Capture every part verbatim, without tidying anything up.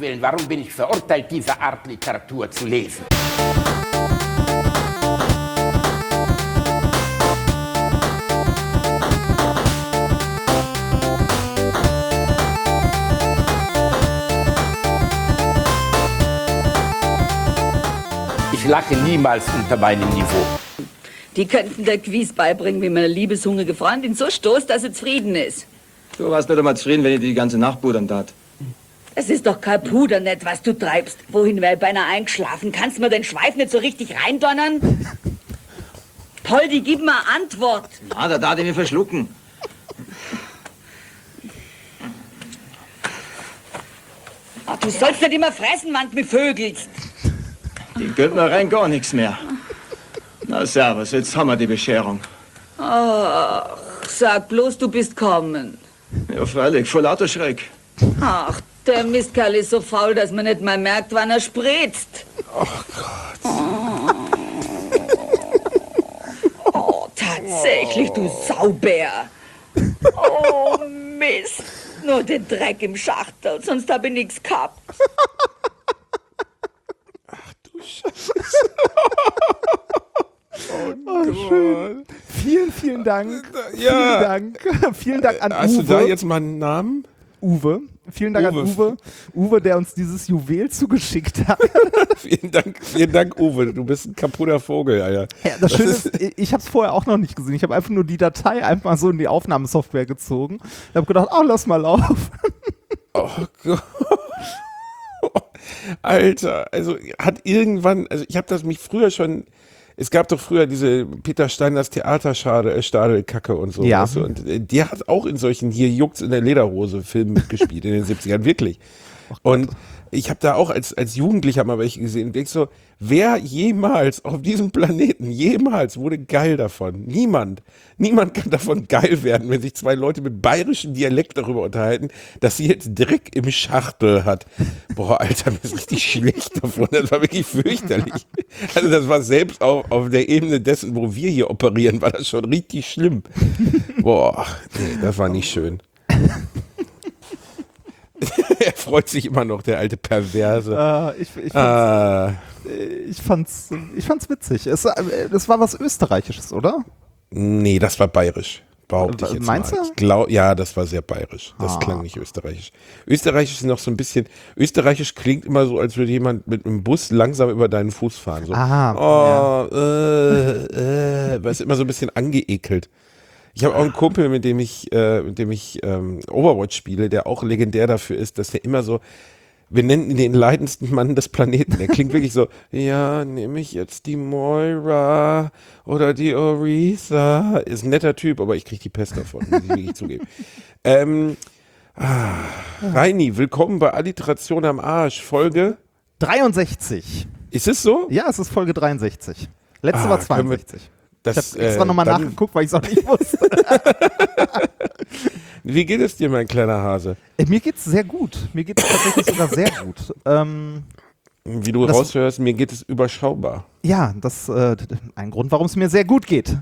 Willen, warum bin ich verurteilt, diese Art Literatur zu lesen? Ich lache niemals unter meinem Niveau. Die könnten der Quiz beibringen, wie man eine liebeshungrige Freundin so stoßt, dass sie zufrieden ist. Du warst nicht einmal zufrieden, wenn ich die ganze Nacht pudern tat. Es ist doch kein Puder nicht, was du treibst. Wohin wäre ich beinahe eingeschlafen? Kannst du mir den Schweif nicht so richtig reindonnern? Poldi, gib mir eine Antwort. Na, da darf ich mich verschlucken. Ach, du sollst nicht immer fressen, wenn du mich vögelst. Die gönnt mir rein gar nichts mehr. Na, servus, jetzt haben wir die Bescherung. Ach, sag bloß, du bist kommen. Ja, freilich, voll lauter Schreck. Ach, der Mistkerl ist so faul, dass man nicht mal merkt, wann er spritzt. Oh Gott. Oh, tatsächlich, du Saubär. Oh, Mist. Nur den Dreck im Schachtel, sonst hab ich nichts gehabt. Ach du Scheiße. Oh, oh schön. Vielen, vielen Dank. Ja. Vielen Dank. Vielen Dank an Hast Uwe. du da jetzt mal einen Namen? Uwe. Vielen Dank Uwe. an Uwe. Uwe, der uns dieses Juwel zugeschickt hat. vielen Dank, vielen Dank, Uwe. Du bist ein kaputter Vogel, Alter. Ja, das, das Schöne ist, ist ich habe es vorher auch noch nicht gesehen. Ich habe einfach nur die Datei einfach so in die Aufnahmesoftware gezogen. Ich habe gedacht, oh, lass mal laufen. Oh Gott. Alter, also hat irgendwann, also ich habe das mich früher schon, es gab doch früher diese Peter Steiners Theaterschade, äh, Stadelkacke und so. Ja. Weißt du? Und äh, der hat auch in solchen hier Juckt's in der Lederhose Filmen mitgespielt in den siebzigern, wirklich. Und ich habe da auch als, als Jugendlicher mal welche gesehen und denk so, wer jemals auf diesem Planeten, jemals wurde geil davon? Niemand. Niemand kann davon geil werden, wenn sich zwei Leute mit bayerischem Dialekt darüber unterhalten, dass sie jetzt Dreck im Schachtel hat. Boah, Alter, mir ist richtig schlecht davon. Das war wirklich fürchterlich. Also das war selbst auch auf der Ebene dessen, wo wir hier operieren, war das schon richtig schlimm. Boah, nee, das war nicht schön. Er freut sich immer noch, der alte Perverse. Äh, ich, ich, fand's, Ah. ich, fand's, ich fand's witzig. Es, äh, das war was Österreichisches, oder? Nee, das war bayerisch, behaupte ich jetzt Meinst mal. du? Ich glaub, ja, das war sehr bayerisch. Das Ah. klang nicht österreichisch. Österreichisch ist noch so ein bisschen, österreichisch klingt immer so, als würde jemand mit einem Bus langsam über deinen Fuß fahren. So, Aha, oh, äh, äh, weil es immer so ein bisschen angeekelt. Ich habe auch einen Kumpel, mit dem ich, äh, mit dem ich ähm, Overwatch spiele, der auch legendär dafür ist, dass der immer so, wir nennen ihn den leidendsten Mann des Planeten. Der klingt wirklich so, ja, nehme ich jetzt die Moira oder die Orisa. Ist ein netter Typ, aber ich kriege die Pest davon, muss ich wirklich zugeben. Ähm, ah, Reini, willkommen bei Alliteration am Arsch. Folge? dreiundsechzig. Ist es so? Ja, es ist Folge dreiundsechzig. Letzte Ah, war können wir- zweiundsechzig. Das, Ich habe extra äh, nochmal dann- nachgeguckt, weil ich es auch nicht wusste. Wie geht es dir, mein kleiner Hase? Äh, Mir geht's sehr gut. Mir geht es tatsächlich sogar sehr gut. Ähm, Wie du Das- raushörst, mir geht es überschaubar. ja, das ist äh, ein Grund, warum es mir sehr gut geht.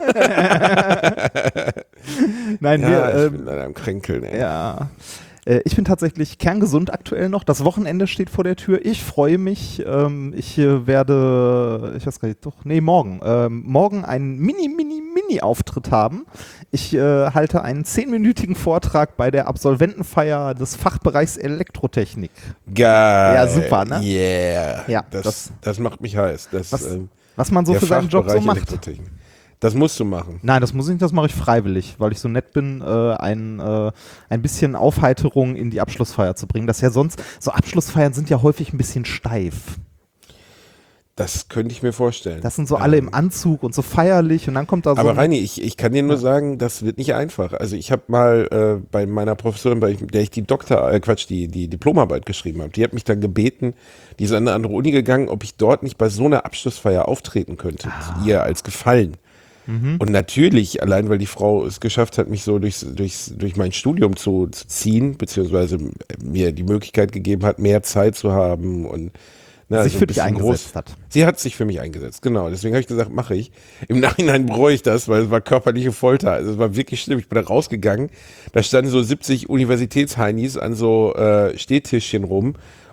Nein, Ja, wir, ich ähm, bin leider am Kränkeln, ey. ja. Äh, Ich bin tatsächlich kerngesund aktuell noch. Das Wochenende steht vor der Tür. Ich freue mich. Ähm, ich äh, werde, ich weiß gar nicht, doch, nee, morgen. Ähm, morgen einen Mini, Mini, Mini-Auftritt haben. Ich äh, halte einen zehnminütigen Vortrag bei der Absolventenfeier des Fachbereichs Elektrotechnik. Geil. Ja, super, ne? Yeah. Ja, das, das- das, macht mich heiß. Das, Was, ähm, was man so der für seinen Job so Fachbereich macht. Elektrotechnik. Das musst du machen. Nein, das muss ich nicht, das mache ich freiwillig, weil ich so nett bin, äh, ein, äh, ein bisschen Aufheiterung in die Abschlussfeier zu bringen. Das ist ja sonst, so Abschlussfeiern sind ja häufig ein bisschen steif. Das könnte ich mir vorstellen. Das sind so alle im Anzug und so feierlich und dann kommt da so Aber ein- Reini, ich, ich kann dir nur sagen, das wird nicht einfach. Also ich habe mal äh, bei meiner Professorin, bei der ich die Doktor, äh, Quatsch, die, die Diplomarbeit geschrieben habe, die hat mich dann gebeten, die ist an eine andere Uni gegangen, ob ich dort nicht bei so einer Abschlussfeier auftreten könnte, Ah. ihr als Gefallen. Mhm. Und natürlich, allein weil die Frau es geschafft hat, mich so durchs, durchs, durch mein Studium zu, zu ziehen, beziehungsweise mir die Möglichkeit gegeben hat, mehr Zeit zu haben und na, sich so ein für dich bisschen eingesetzt groß. hat. Sie hat sich für mich eingesetzt, genau. Deswegen habe ich gesagt, mache ich. Im Nachhinein bereue ich das, weil es war körperliche Folter. Also es war wirklich schlimm. Ich bin da rausgegangen, da standen so siebzig Universitätsheinis an so äh, Stehtischchen rum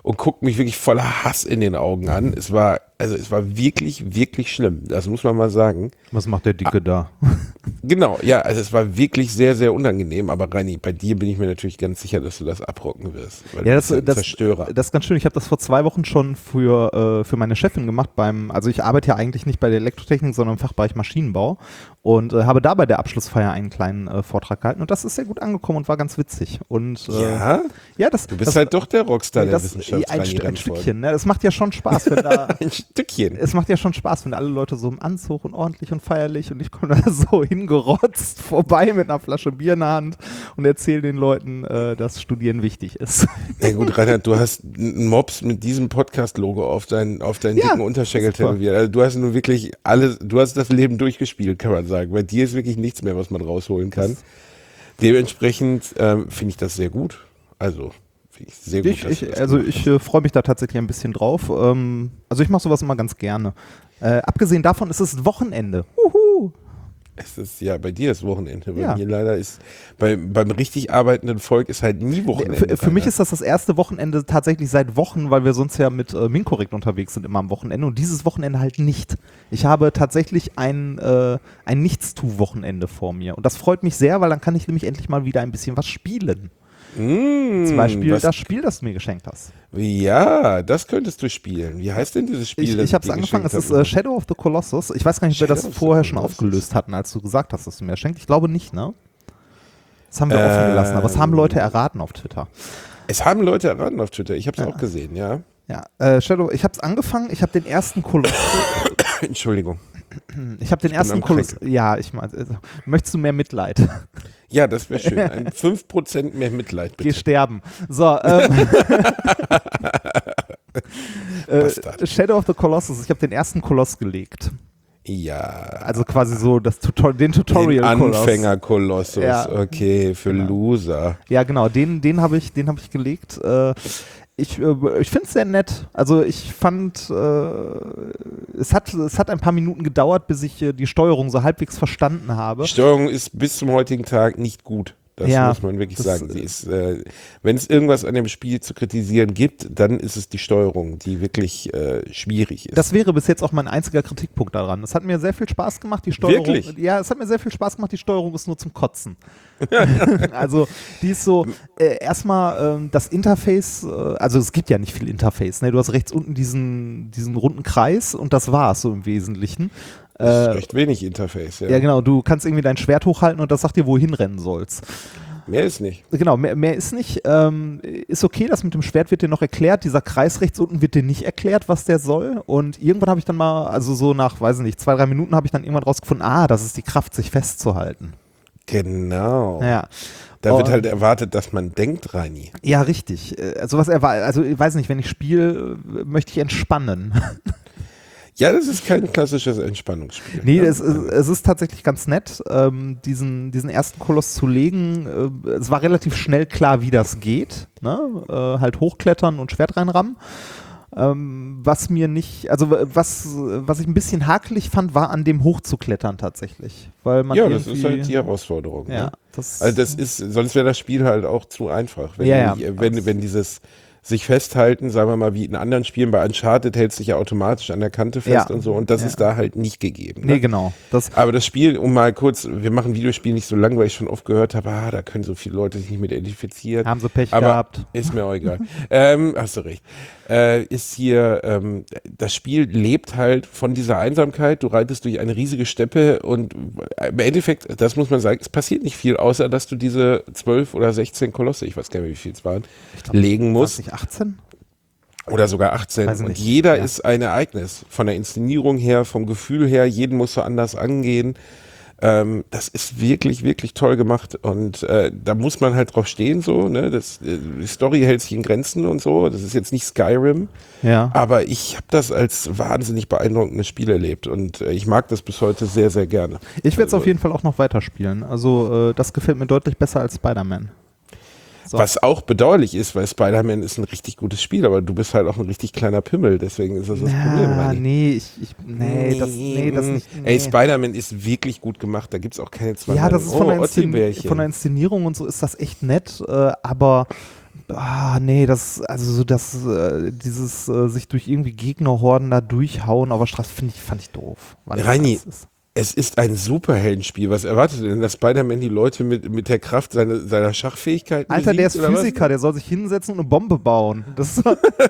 und guckt mich wirklich voller Hass in den Augen an. Es war, also es war wirklich, wirklich schlimm. Das muss man mal sagen. Was macht der Dicke ah. da? Genau, ja, also es war wirklich sehr, sehr unangenehm. Aber Reini, bei dir bin ich mir natürlich ganz sicher, dass du das abrocken wirst. Weil Ja, du das, bist ja ein das, Zerstörer. das ist ganz schön. Ich habe das vor zwei Wochen schon für, äh, für meine Chefin gemacht. Beim, also ich arbeite ja eigentlich nicht bei der Elektrotechnik, sondern im Fachbereich Maschinenbau. Und äh, habe da bei der Abschlussfeier einen kleinen äh, Vortrag gehalten. Und das ist sehr gut angekommen und war ganz witzig. Und, äh, Ja? ja das, Du bist das, halt doch der Rockstar der das, Wissenschaft. ein, St- ein Stückchen. Ne? Es macht ja schon Spaß, wenn da... Ein Stückchen. Es macht ja schon Spaß, wenn alle Leute so im Anzug und ordentlich und feierlich und ich komme da so hingerotzt vorbei mit einer Flasche Bier in der Hand und erzähle den Leuten, äh, dass Studieren wichtig ist. Na gut, Reinhard, du hast einen Mops mit diesem Podcast-Logo auf deinen auf deinen Ja, dicken Unterschenkel super. tätowiert. Also du hast nun wirklich alles, du hast das Leben durchgespielt, kann man sagen. Bei dir ist wirklich nichts mehr, was man rausholen kann. Dementsprechend ähm, finde ich das sehr gut. Also finde ich sehr gut. Ich, dass du ich, das also gemacht ich äh, freue mich da tatsächlich ein bisschen drauf. Ähm, also ich mache sowas immer ganz gerne. Äh, abgesehen davon ist es Wochenende. Uhu. Es ist ja bei dir ist Wochenende. Bei Ja. mir leider ist bei, beim richtig arbeitenden Volk ist halt nie Wochenende. Für, für mich Rainer. ist das das erste Wochenende tatsächlich seit Wochen, weil wir sonst ja mit äh, Minkorrekt unterwegs sind immer am Wochenende und dieses Wochenende halt nicht. Ich habe tatsächlich ein, äh, ein Nichtstu-Wochenende vor mir und das freut mich sehr, weil dann kann ich nämlich endlich mal wieder ein bisschen was spielen. Mm, Zum Beispiel was, das Spiel, das du mir geschenkt hast. Ja, das könntest du spielen. Wie heißt denn dieses Spiel? Ich, das ich habe es dir angefangen, es geschenkt ist habe? äh, Shadow of the Colossus. Ich weiß gar nicht, ob wir das Shadow of the vorher schon Colossus. aufgelöst hatten, als du gesagt hast, dass du mir das schenkst. Ich glaube nicht, ne? Das haben wir Ähm, offen gelassen, aber es haben Leute erraten auf Twitter. Es haben Leute erraten auf Twitter. Ich habe es Ja. auch gesehen, ja. Ja, äh, Shadow, ich habe es angefangen, ich habe den ersten Kolossus. Entschuldigung. Ich habe den ersten am Kolossus. Kränkeln. Ja, ich meine, also, möchtest du mehr Mitleid? Ja, das wäre schön. Ein fünf Prozent mehr Mitleid, Geh bitte. sterben. So, ähm, äh, Bastard. Shadow of the Colossus, ich habe den ersten Koloss gelegt. Ja. Also quasi so das Tutor den Den Tutorial-Koloss. Anfänger-Kolossus. Ja. Okay, für Genau. Loser. Ja, genau, den, den habe ich, den hab ich gelegt. Äh, ich äh, ich finde es sehr nett. Also ich fand, äh, es, hat, es hat ein paar Minuten gedauert, bis ich äh, die Steuerung so halbwegs verstanden habe. Die Steuerung ist bis zum heutigen Tag nicht gut. Das Ja, muss man wirklich das- sagen. Sie ist, äh, wenn es irgendwas an dem Spiel zu kritisieren gibt, dann ist es die Steuerung, die wirklich äh, schwierig ist. Das wäre bis jetzt auch mein einziger Kritikpunkt daran. Es hat mir sehr viel Spaß gemacht, die Steuerung. Wirklich? Ja, es hat mir sehr viel Spaß gemacht, die Steuerung ist nur zum Kotzen. Also, die ist so, äh, erstmal ähm, das Interface, äh, also es gibt ja nicht viel Interface, ne? Du hast rechts unten diesen, diesen runden Kreis und das war's so im Wesentlichen. das ist Äh, recht wenig Interface. Ja. ja, genau, du kannst irgendwie dein Schwert hochhalten und das sagt dir, wohin rennen sollst. Mehr ist nicht. Genau, mehr, mehr ist nicht. Ähm, ist okay, das mit dem Schwert wird dir noch erklärt. Dieser Kreis rechts unten wird dir nicht erklärt, was der soll. Und irgendwann habe ich dann mal, also so nach, weiß ich nicht, zwei, drei Minuten habe ich dann irgendwann rausgefunden, ah, das ist die Kraft, sich festzuhalten. Genau. Ja. Da wird Und- halt erwartet, dass man denkt, Reini. Ja, richtig. Äh, Also was er war, also ich weiß nicht, wenn ich spiele, äh, möchte ich entspannen. Ja, das ist kein klassisches Entspannungsspiel. Nee, ne? es, ist- es ist tatsächlich ganz nett, ähm, diesen, diesen ersten Koloss zu legen. Äh, es war relativ schnell klar, wie das geht. Ne? Äh, halt hochklettern und Schwert reinrammen. Ähm, was mir nicht, also w- was, was ich ein bisschen hakelig fand, war an dem hochzuklettern tatsächlich. Weil man Ja, das irgendwie- ist halt die Herausforderung. Ja, Ne? das, Also das ist, sonst wäre das Spiel halt auch zu einfach. Wenn, Ja, du, ja. wenn, wenn dieses sich festhalten, sagen wir mal, wie in anderen Spielen, bei Uncharted hält sich ja automatisch an der Kante fest Ja. und so, und das Ja. ist da halt nicht gegeben. Ne? nee, genau. Das, Aber das Spiel, um mal kurz, wir machen Videospiele nicht so lang, weil ich schon oft gehört habe, ah, da können so viele Leute sich nicht mit identifizieren. haben sie Pech Aber gehabt. ist mir auch egal. ähm, hast du recht. Äh, ist hier, ähm, das Spiel lebt halt von dieser Einsamkeit. Du reitest durch eine riesige Steppe und im Endeffekt, das muss man sagen, es passiert nicht viel, außer dass du diese zwölf oder sechzehn Kolosse, ich weiß gar nicht, wie viel es waren, legen War es musst. nicht achtzehn? Oder sogar achtzehn. Weiß ich Und nicht. jeder Ja. ist ein Ereignis. Von der Inszenierung her, vom Gefühl her, jeden musst du anders angehen. Ähm, das ist wirklich, wirklich toll gemacht. Und äh, da muss man halt drauf stehen, so, ne? Das, äh, die Story hält sich in Grenzen und so. Das ist jetzt nicht Skyrim. Ja. Aber ich habe das als wahnsinnig beeindruckendes Spiel erlebt. Und äh, ich mag das bis heute sehr, sehr gerne. Ich werde es Also, auf jeden Fall auch noch weiterspielen. Also äh, das gefällt mir deutlich besser als Spider-Man. So. Was auch bedauerlich ist, weil Spider-Man ist ein richtig gutes Spiel, aber du bist halt auch ein richtig kleiner Pimmel, deswegen ist das das Problem. Ja, Reini. nee, ich, ich, nee, das, nee, das nicht. Nee. Ey, Spider-Man ist wirklich gut gemacht, da gibt's auch keine zwei Ja, das ist von, oh, der Inszen Ottibärchen. von der Inszenierung und so ist das echt nett, äh, aber ah, nee, das, also so das, äh, dieses äh, sich durch irgendwie Gegnerhorden da durchhauen auf der Straße, finde ich, fand ich doof. Weil Reini, das ist- es ist ein Superheldenspiel. Was erwartet denn, dass Spider-Man die Leute mit, mit der Kraft seine, seiner Schachfähigkeiten Alter, der ist besiegt, oder was? Physiker, der soll sich hinsetzen und eine Bombe bauen. Das ist,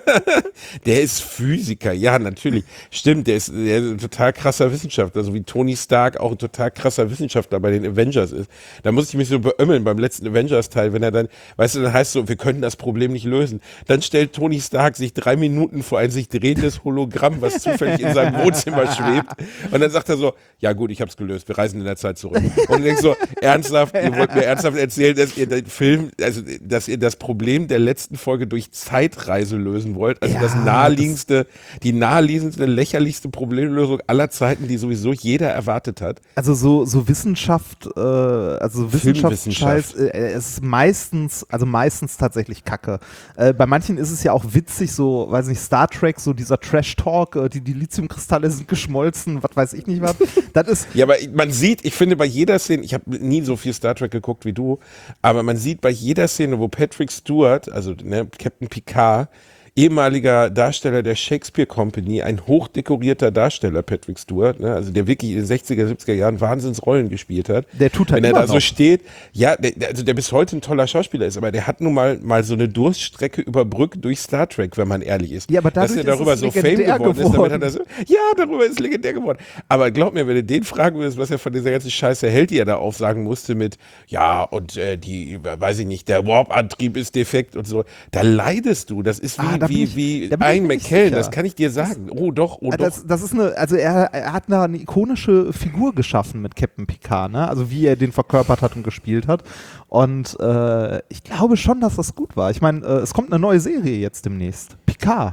Der ist Physiker, ja, natürlich. Stimmt, der ist, der ist ein total krasser Wissenschaftler, so wie Tony Stark auch ein total krasser Wissenschaftler bei den Avengers ist. Da musste ich mich so beömmeln beim letzten Avengers-Teil, wenn er dann, weißt du, dann heißt so, wir können das Problem nicht lösen. Dann stellt Tony Stark sich drei Minuten vor ein sich drehendes Hologramm, was zufällig in seinem Wohnzimmer schwebt. Und dann sagt er so, ja gut, ich hab's gelöst, wir reisen in der Zeit zurück. Und du denkst so, ernsthaft, ihr wollt mir ernsthaft erzählen, dass ihr den Film, also dass ihr das Problem der letzten Folge durch Zeitreise lösen wollt. Also Ja, das naheliegendste, die naheliegendste, lächerlichste Problemlösung aller Zeiten, die sowieso jeder erwartet hat. also so, so Wissenschaft, äh, also Wissenschaftsscheiß, Filmwissenschaft. äh, es ist meistens, also meistens tatsächlich Kacke. Äh, bei manchen ist es ja auch witzig, so, weiß nicht, Star Trek, so dieser Trash-Talk, äh, die, die Lithiumkristalle sind geschmolzen, was weiß ich nicht was. Das ist, Ja, aber man sieht, ich finde bei jeder Szene, ich habe nie so viel Star Trek geguckt wie du, aber man sieht bei jeder Szene, wo Patrick Stewart, also ne, Captain Picard, ehemaliger Darsteller der Shakespeare Company, ein hochdekorierter Darsteller, Patrick Stewart, ne, also der wirklich in den sechziger, siebziger Jahren Wahnsinnsrollen gespielt hat. Der tut halt Wenn er immer da so noch. steht, ja, der, der- also der bis heute ein toller Schauspieler ist, aber der hat nun mal, mal so eine Durststrecke überbrückt durch Star Trek, wenn man ehrlich ist. Ja, aber Dass dadurch er darüber ist so es Fame legendär geworden, ist, damit geworden. hat er so, ja, darüber ist legendär geworden. Aber glaub mir, wenn du den fragen würdest, was er von dieser ganzen Scheiße hält, die er da aufsagen musste mit, ja, und äh, die, weiß ich nicht, der Warp-Antrieb ist defekt und so, da leidest du. Das ist wie, Ah, da bin wie, ich- wie da bin ich Ian mir nicht McKellen, sicher. das kann ich dir sagen. Oh doch, oh Äh, doch. Das, das ist eine, also er, er hat da eine ikonische Figur geschaffen mit Captain Picard, ne? Also wie er den verkörpert hat und gespielt hat. Und äh, ich glaube schon, dass das gut war. Ich meine, äh, es kommt eine neue Serie jetzt demnächst. Picard.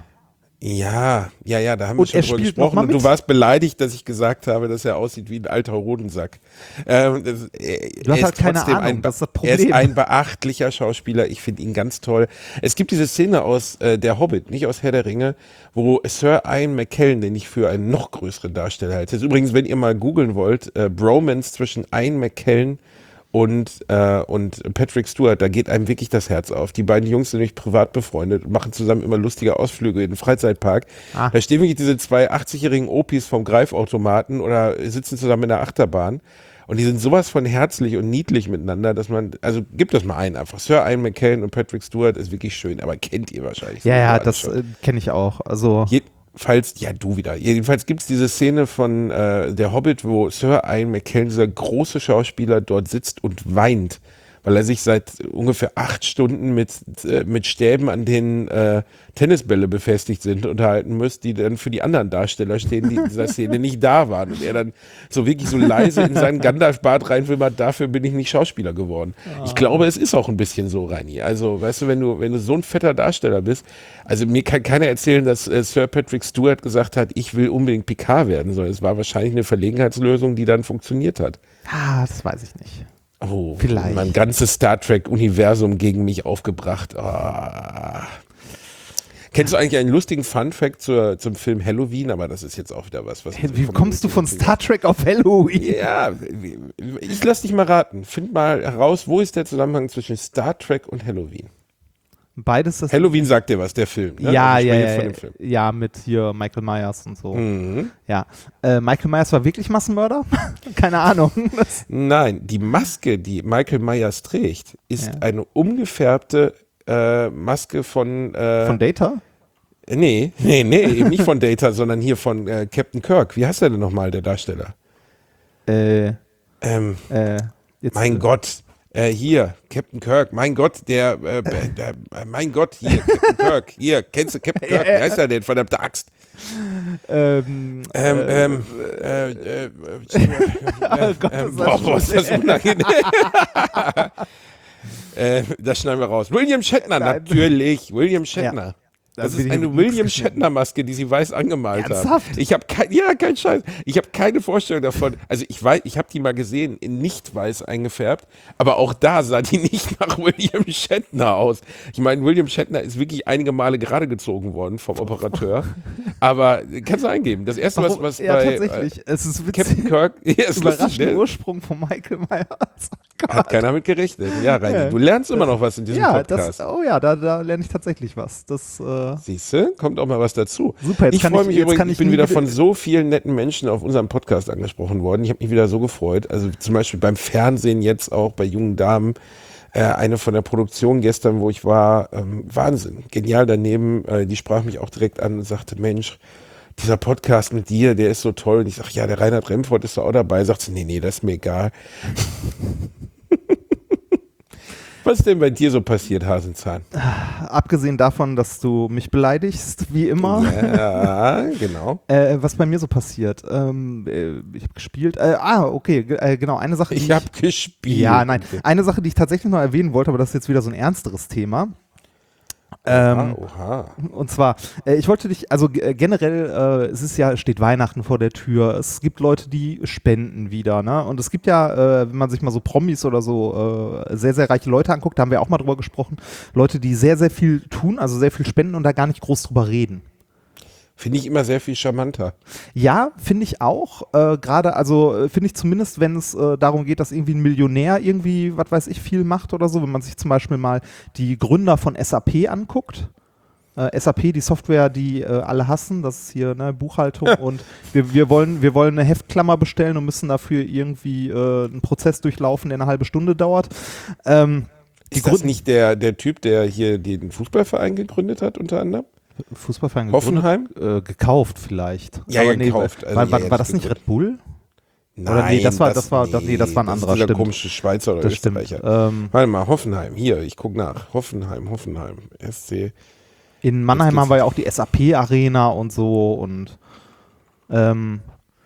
Ja, ja, ja, da haben Und wir er schon drüber spielt noch gesprochen. mal Und du mit. warst beleidigt, dass ich gesagt habe, dass er aussieht wie ein alter Hodensack. Ähm, das, äh, Du hast er halt ist keine trotzdem Ahnung, ein, das ist das Er ist Problem. ein beachtlicher Schauspieler. Ich finde ihn ganz toll. Es gibt diese Szene aus äh, Der Hobbit, nicht aus Herr der Ringe, wo Sir Ian McKellen, den ich für einen noch größeren Darsteller halte. Das ist übrigens, wenn ihr mal googeln wollt, äh, Bromance zwischen Ian McKellen und, äh, und Patrick Stewart, da geht einem wirklich das Herz auf. Die beiden Jungs sind nämlich privat befreundet und machen zusammen immer lustige Ausflüge in den Freizeitpark. Ah. Da stehen wirklich diese zwei achtzigjährigen Opis vom Greifautomaten oder sitzen zusammen in der Achterbahn. Und die sind sowas von herzlich und niedlich miteinander, dass man, also gibt das mal ein einfach. Sir Ian McKellen und Patrick Stewart ist wirklich schön, aber kennt ihr wahrscheinlich. Ja, ja, alle das schon. äh, kenne ich auch. Also Jedenfalls, ja, du wieder. Jedenfalls gibt es diese Szene von äh, Der Hobbit, wo Sir Ian McKellen, dieser große Schauspieler, dort sitzt und weint, weil er sich seit ungefähr acht Stunden mit, äh, mit Stäben an denen äh, Tennisbälle befestigt sind, unterhalten muss, die dann für die anderen Darsteller stehen, die in dieser Szene nicht da waren. Und er dann so wirklich so leise in seinen Gandalf-Bart reinwimmert, dafür bin ich nicht Schauspieler geworden. Ich glaube, es ist auch ein bisschen so, Reini. Also, weißt du, wenn du, wenn du so ein fetter Darsteller bist, also mir kann keiner erzählen, dass äh, Sir Patrick Stewart gesagt hat, ich will unbedingt Picard werden, sondern es war wahrscheinlich eine Verlegenheitslösung, die dann funktioniert hat. ah, das weiß ich nicht. Oh, Vielleicht. mein ganzes Star Trek-Universum gegen mich aufgebracht. Ah. Kennst du eigentlich einen lustigen Fun-Fact zur, zum Film Halloween? Aber das ist jetzt auch wieder was, was... Hey, wie kommst du von Star Trek auf Halloween? Ja, ich lass dich mal raten. Find mal heraus, wo ist der Zusammenhang zwischen Star Trek und Halloween? Beides das. Halloween sagt dir was, der Film. Ne? Ja, Also ich ja, spreche ja, jetzt von ja, dem Film. ja, mit hier Michael Myers und so. Mhm. Ja. Äh, Michael Myers war wirklich Massenmörder? Keine Ahnung. Das, Nein, die Maske, die Michael Myers trägt, ist Ja. eine umgefärbte äh, Maske von... Äh, von Data? Nee, nee, nee, eben nicht von Data, sondern hier von äh, Captain Kirk. Wie heißt der denn nochmal, der Darsteller? Äh, Ähm, äh, jetzt, mein Gott, äh, hier, Captain Kirk, mein Gott, der, äh, der, äh, mein Gott, hier, Captain Kirk, hier, kennst du Captain Kirk? Wie heißt er denn, verdammte Axt? Ähm, Ähm, äh, ähm, äh, äh, äh, oh Gott, ähm, ist das boah, boah, ist das schlimm. unangenehm. äh, das schneiden wir raus. William Shatner, Nein. natürlich, William Shatner. Das Also ist wie eine die- William Shatner-Maske, die sie weiß angemalt Ernsthaft? haben. Ich habe kein, ja, kein Scheiß. Ich habe keine Vorstellung davon. Also ich weiß, ich habe die mal gesehen, in nicht weiß eingefärbt, aber auch da sah die nicht nach William Shatner aus. Ich meine, William Shatner ist wirklich einige Male gerade gezogen worden vom Operateur. Aber kannst du eingeben. Das erste, was, Warum- was ja, bei tatsächlich. äh, Es ist witzig. Captain Kirk, ja, ist lustig, Überraschender ne? Ursprung von Michael Myers. Hat keiner mit gerechnet. Ja, Reini, Ja. du lernst immer noch was in diesem Ja, Podcast. das, oh ja, da, da lerne ich tatsächlich was. Das, äh, Siehst du, kommt auch mal was dazu. Super, jetzt ich kann freue ich- mich jetzt übrigens, kann ich ich bin nie wieder wieder- von so vielen netten Menschen auf unserem Podcast angesprochen worden. Ich habe mich wieder so gefreut. Also zum Beispiel beim Fernsehen jetzt auch bei jungen Damen. Äh, eine von der Produktion gestern, wo ich war, ähm, Wahnsinn, genial daneben. Äh, die sprach mich auch direkt an und sagte, Mensch, dieser Podcast mit dir, der ist so toll. Und ich sage, ja, der Reinhard Remford ist da auch dabei. Sagt sie, nee, nee, das ist mir egal. Was ist denn bei dir so passiert, Hasenzahn? abgesehen davon, dass du mich beleidigst, wie immer. Ja, genau. Äh, was bei mir so passiert. Ähm, äh, ich habe gespielt. Äh, ah, okay, ge- äh, genau. Eine Sache, die Ich habe gespielt. Ja, nein. Eine Sache, die ich tatsächlich noch erwähnen wollte, aber das ist jetzt wieder so ein ernsteres Thema. Ähm, Oha, oha. Und zwar, äh, ich wollte dich, also g- äh, generell, äh, es ist ja, steht Weihnachten vor der Tür, es gibt Leute, die spenden wieder, ne? Und es gibt ja, äh, wenn man sich mal so Promis oder so äh, sehr, sehr reiche Leute anguckt, da haben wir auch mal drüber gesprochen, Leute, die sehr, sehr viel tun, also sehr viel spenden und da gar nicht groß drüber reden. Finde ich immer sehr viel charmanter. Ja, finde ich auch. Äh, Gerade, also äh, finde ich zumindest, wenn es äh, darum geht, dass irgendwie ein Millionär irgendwie, was weiß ich, viel macht oder so, wenn man sich zum Beispiel mal die Gründer von S A P anguckt. Äh, S A P, die Software, die äh, alle hassen, das ist hier ne, Buchhaltung und wir, wir, wollen, wir wollen eine Heftklammer bestellen und müssen dafür irgendwie äh, einen Prozess durchlaufen, der eine halbe Stunde dauert. Ähm, die Ist das Grund- nicht der, der Typ, der hier den Fußballverein gegründet hat, unter anderem? Fußballverein Hoffenheim? gegründet? Äh, gekauft vielleicht. Ja, Aber ja, gekauft. Nee, Also, war, ja, war, ja, war nicht das nicht gegründet. Red Bull? Nein, Oder nee, das war- das war- nee, das war ein das anderer, ist dieser stimmt. komische Schweizer oder Das stimmt. Österreicher. Ähm, Warte mal, Hoffenheim, hier, ich gucke nach. Hoffenheim, Hoffenheim, S C. In Mannheim geht's haben wir ja auch die S A P-Arena und so und ähm,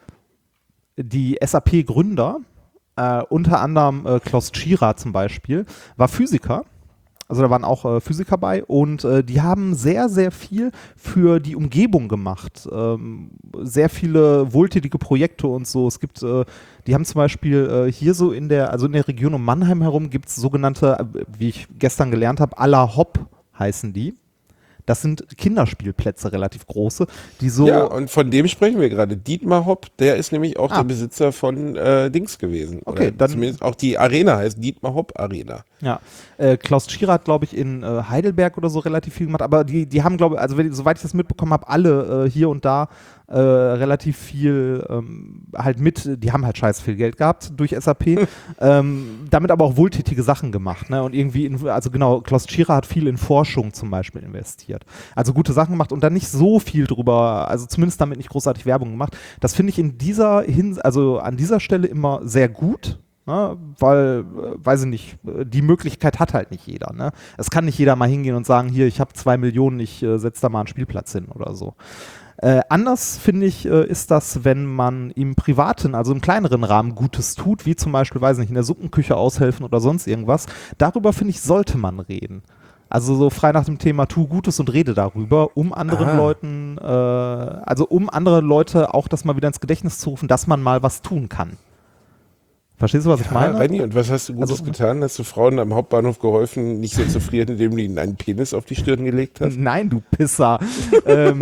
die S A P-Gründer, äh, unter anderem äh, Klaus Tschira zum Beispiel, war Physiker. Also da waren auch äh, Physiker bei und äh, die haben sehr, sehr viel für die Umgebung gemacht. Ähm, sehr viele wohltätige Projekte und so. Es gibt, äh, die haben zum Beispiel äh, hier so in der, also in der Region um Mannheim herum gibt es sogenannte, äh, wie ich gestern gelernt habe, à la Hopp heißen die. Das sind Kinderspielplätze, relativ große, die so. Ja, und von dem sprechen wir gerade. Dietmar Hopp, der ist nämlich auch Ah. der Besitzer von äh, Dings gewesen. Okay, Oder dann- zumindest auch die Arena heißt Dietmar Hopp Arena. Ja, äh, Klaus Tschira hat, glaube ich, in äh, Heidelberg oder so relativ viel gemacht, aber die, die haben, glaube ich, also wenn, soweit ich das mitbekommen habe, alle äh, hier und da äh, relativ viel ähm, halt mit, die haben halt scheiß viel Geld gehabt durch S A P, ähm, damit aber auch wohltätige Sachen gemacht, ne? Und irgendwie, in, also genau, Klaus Tschira hat viel in Forschung zum Beispiel investiert. Also gute Sachen gemacht und dann nicht so viel drüber, also zumindest damit nicht großartig Werbung gemacht. Das finde ich in dieser Hinsicht, also an dieser Stelle immer sehr gut. Ne, weil, äh, weiß ich nicht, äh, die Möglichkeit hat halt nicht jeder. Ne? Es kann nicht jeder mal hingehen und sagen, hier, ich habe zwei Millionen, ich äh, setze da mal einen Spielplatz hin oder so. Äh, anders, finde ich, äh, ist das, wenn man im privaten, also im kleineren Rahmen Gutes tut, wie zum Beispiel, weiß ich nicht, in der Suppenküche aushelfen oder sonst irgendwas. Darüber, finde ich, sollte man reden. Also so frei nach dem Thema, tu Gutes und rede darüber, um anderen Ah. Leuten, äh, also um andere Leute auch das mal wieder ins Gedächtnis zu rufen, dass man mal was tun kann. Verstehst du, was ich Ja, meine? Reini, und was hast du Gutes Also- getan? Hast du Frauen am Hauptbahnhof geholfen, nicht so zu frieren, indem du ihnen einen Penis auf die Stirn gelegt hast? Nein, du Pisser. ähm,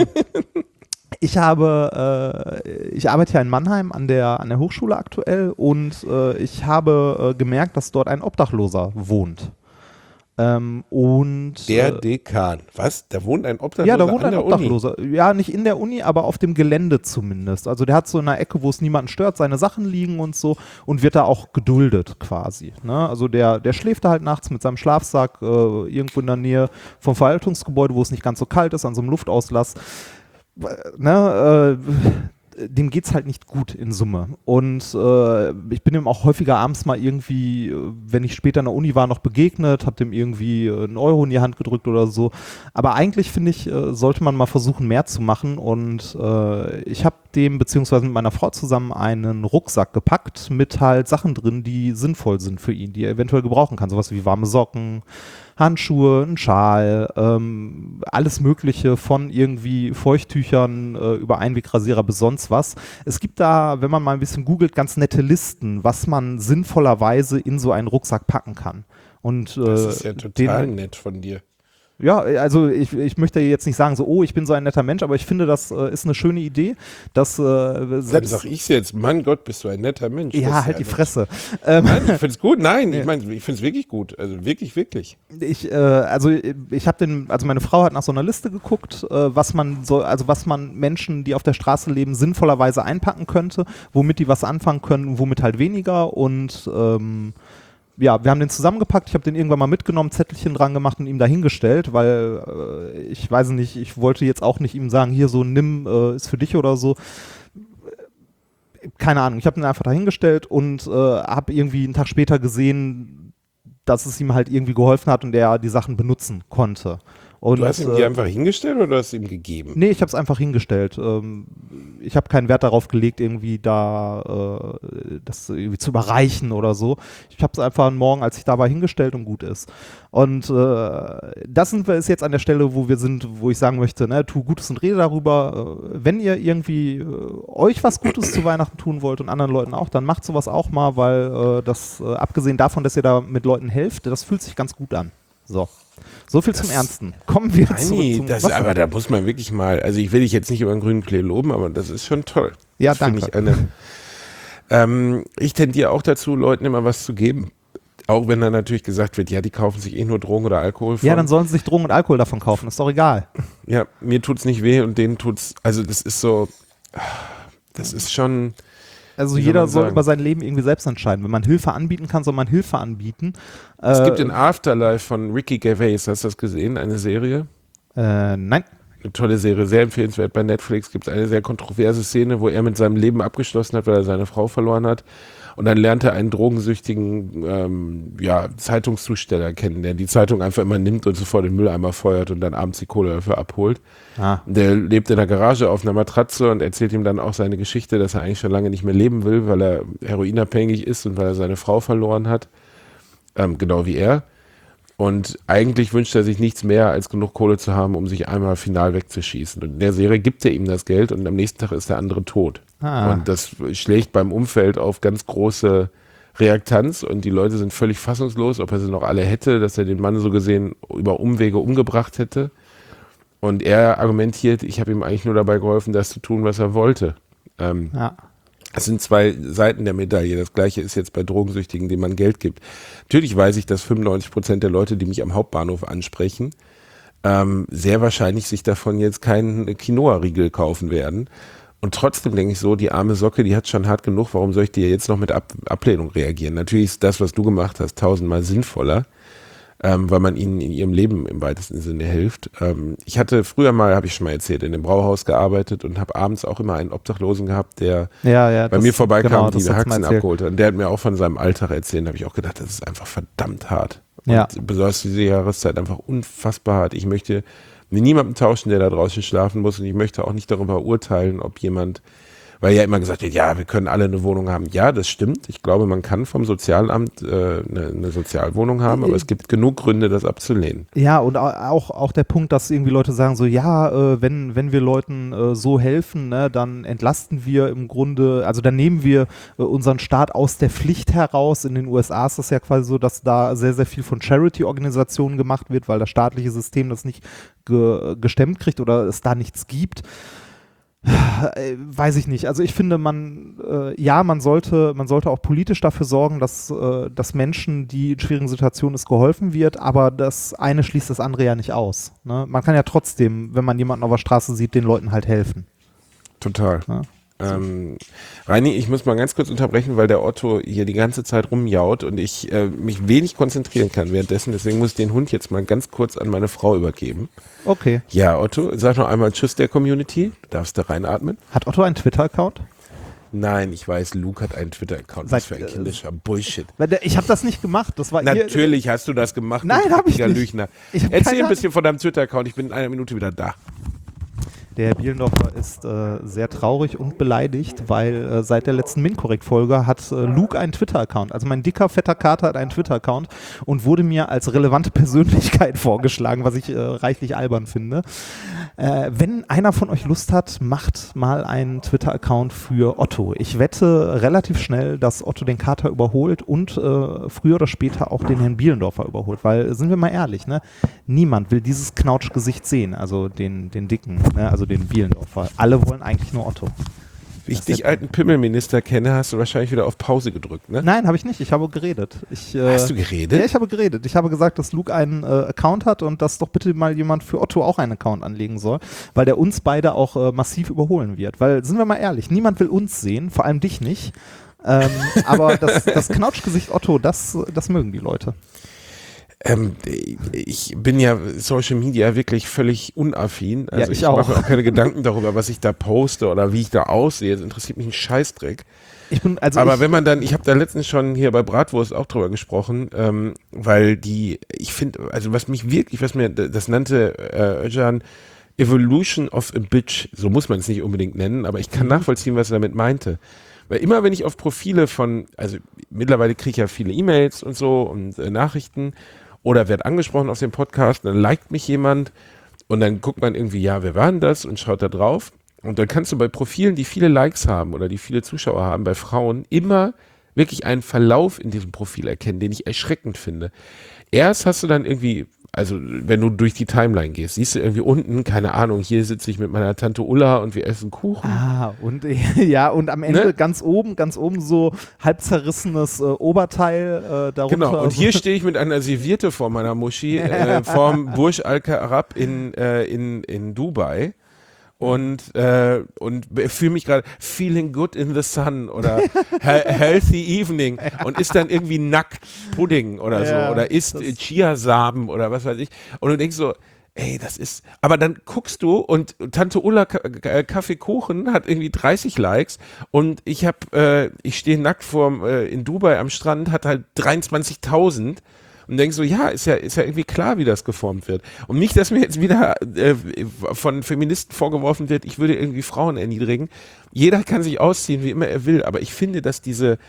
ich habe, äh, ich arbeite ja in Mannheim an der, an der Hochschule aktuell und äh, ich habe äh, gemerkt, dass dort ein Obdachloser wohnt. Ähm, und Der äh, Dekan. Was? Da wohnt ein Obdachloser ja, da wohnt an ein der Uni? Obdachloser. Ja, nicht in der Uni, aber auf dem Gelände zumindest. Also der hat so in einer Ecke, wo es niemanden stört, seine Sachen liegen und so und wird da auch geduldet quasi. Ne? Also der, der schläft da halt nachts mit seinem Schlafsack äh, irgendwo in der Nähe vom Verwaltungsgebäude, wo es nicht ganz so kalt ist, an so einem Luftauslass. Äh, Ne, äh, dem geht's halt nicht gut in Summe. Und äh, ich bin ihm auch häufiger abends mal irgendwie, äh, wenn ich später in der Uni war, noch begegnet, hab dem irgendwie äh, einen Euro in die Hand gedrückt oder so. Aber eigentlich finde ich, äh, sollte man mal versuchen, mehr zu machen. Und äh, ich habe dem, beziehungsweise mit meiner Frau zusammen, einen Rucksack gepackt mit halt Sachen drin, die sinnvoll sind für ihn, die er eventuell gebrauchen kann. Sowas wie warme Socken, Handschuhe, ein Schal, ähm, alles Mögliche von irgendwie Feuchttüchern äh, über Einwegrasierer bis sonst was. Es gibt da, wenn man mal ein bisschen googelt, ganz nette Listen, was man sinnvollerweise in so einen Rucksack packen kann. Und, äh, Das ist ja total den, nett von dir. Ja, also ich, ich möchte jetzt nicht sagen, so, oh, ich bin so ein netter Mensch, aber ich finde, das äh, ist eine schöne Idee, dass äh, Dann selbst... sag ich's jetzt, Mann Gott, bist du ein netter Mensch. Das Ja, ist halt die nett. Fresse. Ähm, Nein, ich find's gut. Nein, ich meine, ich find's wirklich gut. Also wirklich, wirklich. Ich, äh, also ich habe den, also meine Frau hat nach so einer Liste geguckt, äh, was man so, also was man Menschen, die auf der Straße leben, sinnvollerweise einpacken könnte, womit die was anfangen können, womit halt weniger. Und ähm, ja, wir haben den zusammengepackt. Ich habe den irgendwann mal mitgenommen, Zettelchen dran gemacht und ihm dahingestellt, weil äh, ich weiß nicht, ich wollte jetzt auch nicht ihm sagen, hier so nimm, äh, ist für dich oder so. Keine Ahnung. Ich habe ihn einfach dahingestellt und äh, habe irgendwie einen Tag später gesehen, dass es ihm halt irgendwie geholfen hat und er die Sachen benutzen konnte. Und, Du hast ihm äh, die einfach hingestellt oder hast du ihm gegeben? Nee, ich habe es einfach hingestellt. Ähm, ich habe keinen Wert darauf gelegt, irgendwie da äh, das irgendwie zu überreichen oder so. Ich habe es einfach morgen, als ich da war, hingestellt und gut ist. Und äh, das sind wir ist jetzt an der Stelle, wo wir sind, wo ich sagen möchte, ne, tu Gutes und rede darüber. Äh, wenn ihr irgendwie äh, euch was Gutes zu Weihnachten tun wollt und anderen Leuten auch, dann macht sowas auch mal, weil äh, das, äh, abgesehen davon, dass ihr da mit Leuten helft, das fühlt sich ganz gut an. So. So viel zum Ernsten. Kommen wir Nein, zurück zum das, Wasser. aber da muss man wirklich mal, also ich will dich jetzt nicht über den grünen Klee loben, aber das ist schon toll. Ja, das finde danke. Ich, eine, ähm, ich tendiere auch dazu, Leuten immer was zu geben. Auch wenn dann natürlich gesagt wird, ja, die kaufen sich eh nur Drogen oder Alkohol von. Ja, dann sollen sie sich Drogen und Alkohol davon kaufen, ist doch egal. Ja, mir tut's nicht weh und denen tut's, also das ist so, das ist schon, Also Wie soll jeder man soll sagen? über sein Leben irgendwie selbst entscheiden. Wenn man Hilfe anbieten kann, soll man Hilfe anbieten. es äh, gibt den Afterlife von Ricky Gervais, hast du das gesehen, eine Serie? äh, Nein. Eine tolle Serie, sehr empfehlenswert. Bei Netflix gibt es eine sehr kontroverse Szene, wo er mit seinem Leben abgeschlossen hat, weil er seine Frau verloren hat. Und dann lernt er einen drogensüchtigen ähm, ja, Zeitungszusteller kennen, der die Zeitung einfach immer nimmt und sofort den Mülleimer feuert und dann abends die Kohle dafür abholt. Ah. Der lebt in der Garage auf einer Matratze und erzählt ihm dann auch seine Geschichte, dass er eigentlich schon lange nicht mehr leben will, weil er heroinabhängig ist und weil er seine Frau verloren hat. Ähm, genau wie er. Und eigentlich wünscht er sich nichts mehr, als genug Kohle zu haben, um sich einmal final wegzuschießen. Und in der Serie gibt er ihm das Geld und am nächsten Tag ist der andere tot. Ah. Und das schlägt beim Umfeld auf ganz große Reaktanz und die Leute sind völlig fassungslos, ob er sie noch alle hätte, dass er den Mann so gesehen über Umwege umgebracht hätte. Und er argumentiert, ich habe ihm eigentlich nur dabei geholfen, das zu tun, was er wollte. Ähm, Ja. Es sind zwei Seiten der Medaille. Das Gleiche ist jetzt bei Drogensüchtigen, denen man Geld gibt. Natürlich weiß ich, dass fünfundneunzig Prozent der Leute, die mich am Hauptbahnhof ansprechen, ähm, sehr wahrscheinlich sich davon jetzt keinen Quinoa-Riegel kaufen werden. Und trotzdem denke ich so, die arme Socke, die hat schon hart genug. Warum soll ich dir jetzt noch mit Ab- Ablehnung reagieren? Natürlich ist das, was du gemacht hast, tausendmal sinnvoller. Ähm, weil man ihnen in ihrem Leben im weitesten Sinne hilft. Ähm, ich hatte früher mal, habe ich schon mal erzählt, in dem Brauhaus gearbeitet und habe abends auch immer einen Obdachlosen gehabt, der Ja, ja, bei das- mir vorbeikam genau, und die das hat's mal Haxen erzählt. abgeholt hat. Und der hat mir auch von seinem Alltag erzählt. Da habe ich auch gedacht, das ist einfach verdammt hart. Und Ja. besonders diese Jahreszeit einfach unfassbar hart. Ich möchte mit niemandem tauschen, der da draußen schlafen muss und ich möchte auch nicht darüber urteilen, ob jemand, weil ja immer gesagt wird, ja, wir können alle eine Wohnung haben. Ja, das stimmt. Ich glaube, man kann vom Sozialamt äh, eine, eine Sozialwohnung haben, aber es gibt genug Gründe, das abzulehnen. Ja, und au- auch, auch der Punkt, dass irgendwie Leute sagen so, ja, äh, wenn, wenn wir Leuten äh, so helfen, ne, dann entlasten wir im Grunde, also dann nehmen wir äh, unseren Staat aus der Pflicht heraus. In den U S A ist das ja quasi so, dass da sehr, sehr viel von Charity-Organisationen gemacht wird, weil das staatliche System das nicht ge gestemmt kriegt oder es da nichts gibt. Äh, Weiß ich nicht. Also ich finde, man, äh, ja, man sollte, man sollte auch politisch dafür sorgen, dass, äh, dass Menschen, die in schwierigen Situationen ist, geholfen wird, aber das eine schließt das andere ja nicht aus. Ne? Man kann ja trotzdem, wenn man jemanden auf der Straße sieht, den Leuten halt helfen. Total. Ja. Ähm, Reini, ich muss mal ganz kurz unterbrechen, weil der Otto hier die ganze Zeit rumjaut und ich äh, mich wenig konzentrieren kann währenddessen. Deswegen muss ich den Hund jetzt mal ganz kurz an meine Frau übergeben. Okay. Ja, Otto, sag noch einmal Tschüss der Community. Du darfst da reinatmen. Hat Otto einen Twitter-Account? Nein, ich weiß, Luke hat einen Twitter-Account. Was für ein Seit- kindischer Bullshit. Weil der- Ich habe das nicht gemacht. Das war ihr- Natürlich hast du das gemacht. Nein, du hab ich dreckiger nicht. Lügner. Ich hab Erzähl keine ein bisschen von deinem Twitter-Account. Ich bin in einer Minute wieder da. Der Herr Bielendorfer ist äh, sehr traurig und beleidigt, weil äh, seit der letzten MinCorrect-Folge hat äh, Luke einen Twitter-Account. Also mein dicker, fetter Kater hat einen Twitter-Account und wurde mir als relevante Persönlichkeit vorgeschlagen, was ich äh, reichlich albern finde. Äh, wenn einer von euch Lust hat, macht mal einen Twitter-Account für Otto. Ich wette relativ schnell, dass Otto den Kater überholt und äh, früher oder später auch den Herrn Bielendorfer überholt. Weil, sind wir mal ehrlich, ne? Niemand will dieses Knautschgesicht sehen, also den, den dicken, ne? Also den Bielendorfer. Alle wollen eigentlich nur Otto. Wie ich dich alten Pimmelminister kenne, hast du wahrscheinlich wieder auf Pause gedrückt, ne? Nein, habe ich nicht. Ich habe geredet. Ich, äh, Hast du geredet? Ja, ich habe geredet. Ich habe gesagt, dass Luke einen äh, Account hat und dass doch bitte mal jemand für Otto auch einen Account anlegen soll, weil der uns beide auch äh, massiv überholen wird. Weil, sind wir mal ehrlich, niemand will uns sehen, vor allem dich nicht. Ähm, aber das, das Knautschgesicht Otto, das, das mögen die Leute. Ähm, ich bin ja Social Media wirklich völlig unaffin. Also Ja, ich ich auch. mache mir auch keine Gedanken darüber, was ich da poste oder wie ich da aussehe. Es interessiert mich ein Scheißdreck. Ich bin, also Aber ich, wenn man dann, ich habe da letztens schon hier bei Bratwurst auch drüber gesprochen, ähm, weil die, ich finde, also was mich wirklich, was mir, das nannte äh, Özcan Evolution of a Bitch, so muss man es nicht unbedingt nennen, aber ich kann nachvollziehen, was er damit meinte. Weil immer, wenn ich auf Profile von, also mittlerweile kriege ich ja viele E-Mails und so und äh, Nachrichten oder werde angesprochen auf dem Podcast, dann liked mich jemand und dann guckt man irgendwie, ja, wer war denn das und schaut da drauf. Und dann kannst du bei Profilen, die viele Likes haben oder die viele Zuschauer haben, bei Frauen immer wirklich einen Verlauf in diesem Profil erkennen, den ich erschreckend finde. Erst hast du dann irgendwie, also wenn du durch die Timeline gehst, siehst du irgendwie unten, keine Ahnung, hier sitze ich mit meiner Tante Ulla und wir essen Kuchen. Ah, und ja, und am Ende Ne? ganz oben, ganz oben so halb zerrissenes äh, Oberteil äh, darunter. Genau, und hier stehe ich mit einer Serviette vor meiner Muschi, äh, vorm Burj Al Arab in, äh, in, in Dubai. Und, äh, und fühle mich gerade feeling good in the sun oder he healthy evening und ist dann irgendwie nackt Pudding oder so Ja, oder isst äh, Chiasamen oder was weiß ich. Und du denkst so, ey, das ist, aber dann guckst du und Tante Ulla Ka Ka Kaffee Kuchen hat irgendwie dreißig Likes und ich hab, äh, ich stehe nackt vor, äh, in Dubai am Strand, hat halt dreiundzwanzigtausend. Und denkst so, ja, ist ja, ist ja irgendwie klar, wie das geformt wird. Und nicht, dass mir jetzt wieder äh, von Feministen vorgeworfen wird, ich würde irgendwie Frauen erniedrigen. Jeder kann sich ausziehen, wie immer er will. Aber ich finde, dass diese,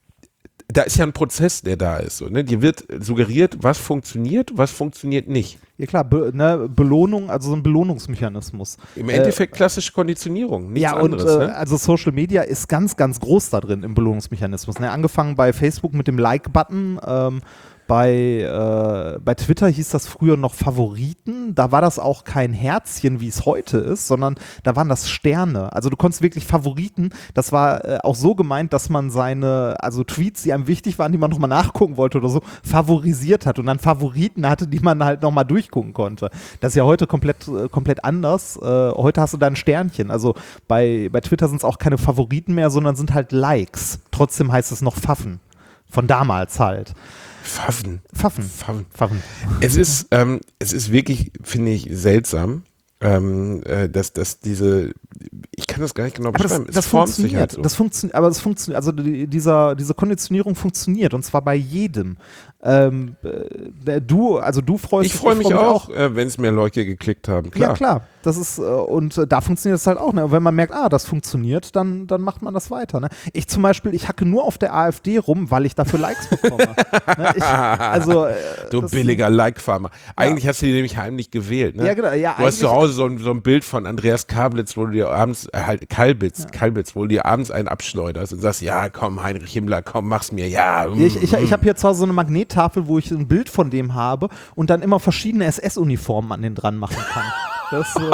da ist ja ein Prozess, der da ist. So, ne? Dir wird suggeriert, was funktioniert, was funktioniert nicht. Ja klar, Be ne, Belohnung, also so ein Belohnungsmechanismus. Im Endeffekt äh, klassische Konditionierung, nichts ja, und anderes. äh, Ne? also Social Media ist ganz, ganz groß da drin im Belohnungsmechanismus. Ne? Angefangen bei Facebook mit dem Like-Button, ähm, Bei, äh, bei Twitter hieß das früher noch Favoriten. Da war das auch kein Herzchen, wie es heute ist, sondern da waren das Sterne. Also du konntest wirklich Favoriten. Das war äh, auch so gemeint, dass man seine, also Tweets, die einem wichtig waren, die man nochmal nachgucken wollte oder so, favorisiert hat und dann Favoriten hatte, die man halt nochmal durchgucken konnte. Das ist ja heute komplett, äh, komplett anders. Äh, heute hast du da ein Sternchen. Also bei, bei Twitter sind es auch keine Favoriten mehr, sondern sind halt Likes. Trotzdem heißt es noch Pfaffen. Von damals halt. Pfaffen. Pfaffen. Pfaffen. Pfaffen. Es ist, ähm, es ist wirklich, finde ich, seltsam, ähm, äh, dass, dass diese, ich kann das gar nicht genau Aber das, beschreiben, es das formt sich funktioniert. halt so. Das funktioniert, aber es funktioniert, also die, dieser, diese Konditionierung funktioniert und zwar bei jedem. Ähm, äh, du, also du freust Ich dich. freue mich freu auch, äh, wenn es mehr Leute geklickt haben, klar. Ja, klar. Das ist, äh, und äh, da funktioniert es halt auch. Ne? Und wenn man merkt, ah, das funktioniert, dann, dann macht man das weiter. Ne? Ich zum Beispiel, ich hacke nur auf der AfD rum, weil ich dafür Likes bekomme. ne? ich, also, äh, Du das- billiger Like-Farmer. Eigentlich hast du die nämlich heimlich gewählt, ne? Ja, genau. Ja, Du hast zu eigentlich- Hause so ein, so ein Bild von Andreas Kablitz, wo du dir abends, äh, halt Kalbitz, Kalbitz, wo du dir abends einen abschleuderst und sagst, ja, komm, Heinrich Himmler, komm, mach's mir, ja. mm, Ich, ich, ich mm. habe hier zwar so eine Magnettafel, wo ich ein Bild von dem habe und dann immer verschiedene S S-Uniformen an den dran machen kann. Das, äh,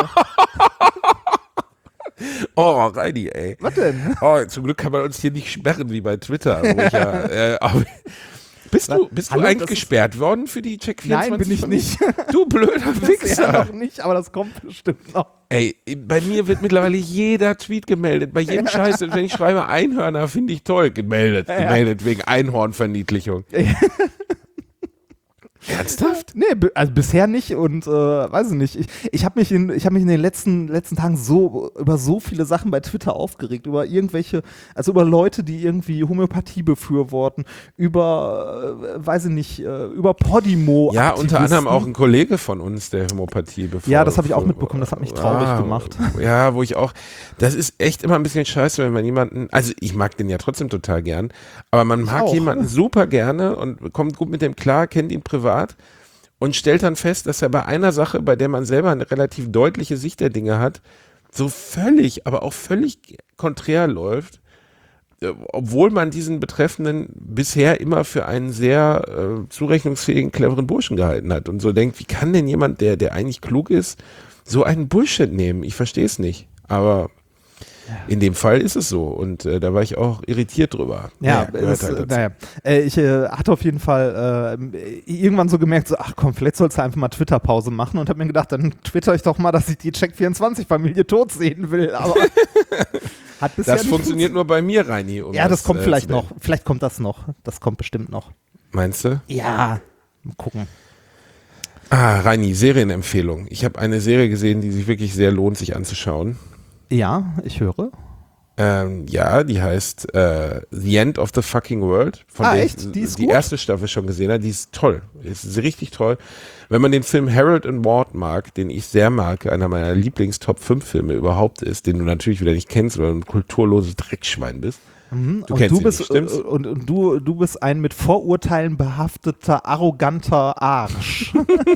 Oh, Reini, ey. was denn? Oh, zum Glück kann man uns hier nicht sperren wie bei Twitter. Wo ich ja, äh, aber- bist du, bist du Hallo, eigentlich das ist- gesperrt worden für die Check vierundzwanzig? Nein, bin ich von- nicht. Du blöder Ja, Wichser. noch nicht, aber das kommt bestimmt noch. Ey, bei mir wird mittlerweile jeder Tweet gemeldet. Bei jedem Scheiß, wenn ich schreibe Einhörner, finde ich toll. Gemeldet, gemeldet wegen Einhornverniedlichung. Ernsthaft? Nee, b- also bisher nicht und äh, weiß ich nicht. Ich, ich habe mich, in, ich hab mich in den letzten, letzten Tagen so über so viele Sachen bei Twitter aufgeregt, über irgendwelche, also über Leute, die irgendwie Homöopathie befürworten, über, äh, weiß ich nicht, äh, über Podimo. Ja, unter anderem auch ein Kollege von uns, der Homöopathie befürwortet. Ja, das habe ich auch mitbekommen, das hat mich traurig ah, gemacht. Ja, wo ich auch, das ist echt immer ein bisschen scheiße, wenn man jemanden, also ich mag den ja trotzdem total gern, aber man mag auch. jemanden super gerne und kommt gut mit dem klar, kennt ihn privat und stellt dann fest, dass er bei einer Sache, bei der man selber eine relativ deutliche Sicht der Dinge hat, so völlig, aber auch völlig konträr läuft, äh, obwohl man diesen Betreffenden bisher immer für einen sehr äh, zurechnungsfähigen, cleveren Burschen gehalten hat und so denkt, wie kann denn jemand, der, der eigentlich klug ist, so einen Bullshit nehmen? Ich verstehe es nicht, aber in dem Fall ist es so und äh, da war ich auch irritiert drüber. Ja, gehört das, halt dazu. naja. Äh, ich äh, hatte auf jeden Fall äh, irgendwann so gemerkt, so, ach komm, vielleicht sollst du einfach mal Twitter-Pause machen und habe mir gedacht, dann twitter ich doch mal, dass ich die Check vierundzwanzig-Familie tot sehen will, aber hat bisher Das nicht funktioniert nur bei mir, Reini. Um Ja, das kommt äh, vielleicht zu noch. Vielleicht kommt das noch. Das kommt bestimmt noch. Meinst du? Ja, mal gucken. Ah, Reini, Serienempfehlung. Ich habe eine Serie gesehen, die sich wirklich sehr lohnt, sich anzuschauen. Ja, ich höre. Ähm, ja, die heißt äh, The End of the Fucking World. Von Ah, der echt? ich Die ist die gut? erste Staffel schon gesehen habe. Die ist toll. Die ist richtig toll. Wenn man den Film Harold and Maude mag, den ich sehr mag, einer meiner Lieblings-Top fünf Filme überhaupt ist, den du natürlich wieder nicht kennst, weil du ein kulturloses Dreckschwein bist. Mhm. Du und kennst du ihn bist, nicht, stimmt's? äh, Und, und du, du bist ein mit Vorurteilen behafteter, arroganter Arsch.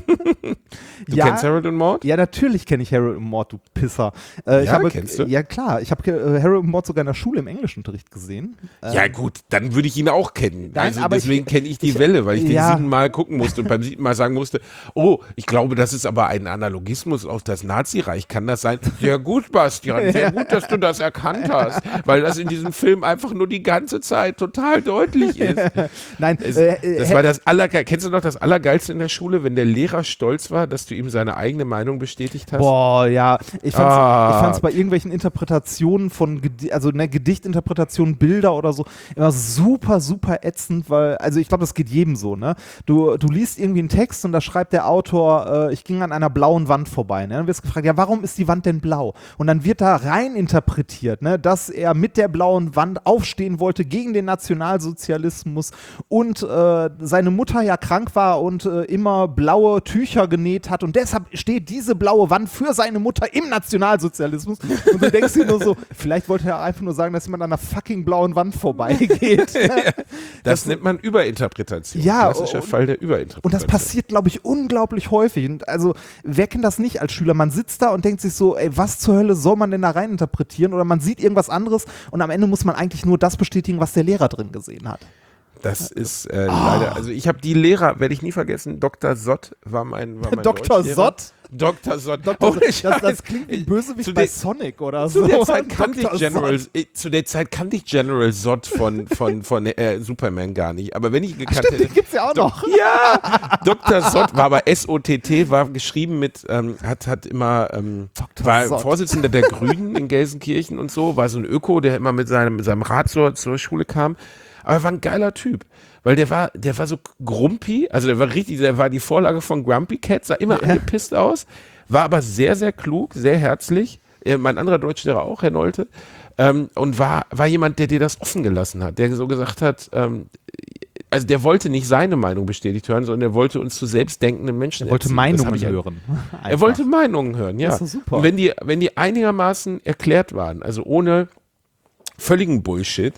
Du kennst Harold and Maude? Ja, natürlich kenne ich Harold und Maude, du Pisser. Äh, ich Ja, habe, kennst du? Ja, klar. Ich habe äh, Harold und Maude sogar in der Schule im Englischunterricht gesehen. Äh, Ja gut, dann würde ich ihn auch kennen. Nein, also aber deswegen ich- kenne ich die ich- Welle, weil ich den ja. siebenmal gucken musste und beim siebten Mal sagen musste, oh, ich glaube, das ist aber ein Analogismus auf das Nazireich. Kann das sein? Sehr gut, Bastian, sehr gut, dass du das erkannt hast, weil das in diesem Film einfach nur die ganze Zeit total deutlich ist. Nein, Es, äh, äh, das war das Allergeilste. Kennst du noch das Allergeilste in der Schule, wenn der Lehrer stolz war, dass du ihm seine eigene Meinung bestätigt hast? Boah, ja. Ich fand's, Ah. ich fand's bei irgendwelchen Interpretationen von, Gedi also ne, Gedichtinterpretationen, Bilder oder so, immer super, super ätzend, weil, also ich glaube, das geht jedem so, ne? Du, du liest irgendwie einen Text und da schreibt der Autor, äh, ich ging an einer blauen Wand vorbei, ne? Dann wirst gefragt, ja, warum ist die Wand denn blau? Und dann wird da rein interpretiert, ne, dass er mit der blauen Wand aufstehen wollte gegen den Nationalsozialismus und äh, seine Mutter ja krank war und äh, immer blaue Tücher genäht hat und deshalb steht diese blaue Wand für seine Mutter im Nationalsozialismus und du denkst dir nur so, vielleicht wollte er einfach nur sagen, dass jemand an einer fucking blauen Wand vorbeigeht. Das, Das- nennt man Überinterpretation. Ja, Klassischer und- Fall der Überinterpretation. Und das passiert, glaube ich, unglaublich häufig. Und also, wer kennt das nicht als Schüler? Man sitzt da und denkt sich so, ey, was zur Hölle soll man denn da rein interpretieren? Oder man sieht irgendwas anderes und am Ende muss man eigentlich nur das bestätigen, was der Lehrer drin gesehen hat. Das ist äh, leider, also ich habe die Lehrer, werde ich nie vergessen, Doktor Sott war mein, war mein Doktor Deutschlehrer. Sott? Doktor Sott. Doktor Ohne das, das Scheiß. klingt wie Bösewicht Zu bei der- Sonic oder Zu so. der Zeit kannte ich Doktor General, Sott. äh, zu der Zeit kannte ich General Sott von, von, von äh, Superman gar nicht. Aber wenn ich ihn gekannt Stimmt, hätte. den gibt's ja auch noch. Ja! Doktor Sott war aber S O T T, war geschrieben mit, ähm, hat, hat immer, ähm, Doktor war Sott. Vorsitzender der Grünen in Gelsenkirchen und so, war so ein Öko, der immer mit seinem, mit seinem Rad zur, zur Schule kam. Aber er war ein geiler Typ. Weil der war, der war so grumpy, also der war richtig, der war die Vorlage von Grumpy Cat, sah immer angepisst aus, war aber sehr, sehr klug, sehr herzlich. Äh, mein anderer Deutschlehrer auch, Herr Nolte. Ähm, und war, war jemand, der dir das offen gelassen hat, der so gesagt hat, ähm, also der wollte nicht seine Meinung bestätigt hören, sondern er wollte uns zu selbstdenkenden Menschen Er wollte erziehen. Das hab Meinungen ich halt- hören. Er Einfach. wollte Meinungen hören, ja. Das ist doch super. Und wenn die, wenn die einigermaßen erklärt waren, also ohne völligen Bullshit,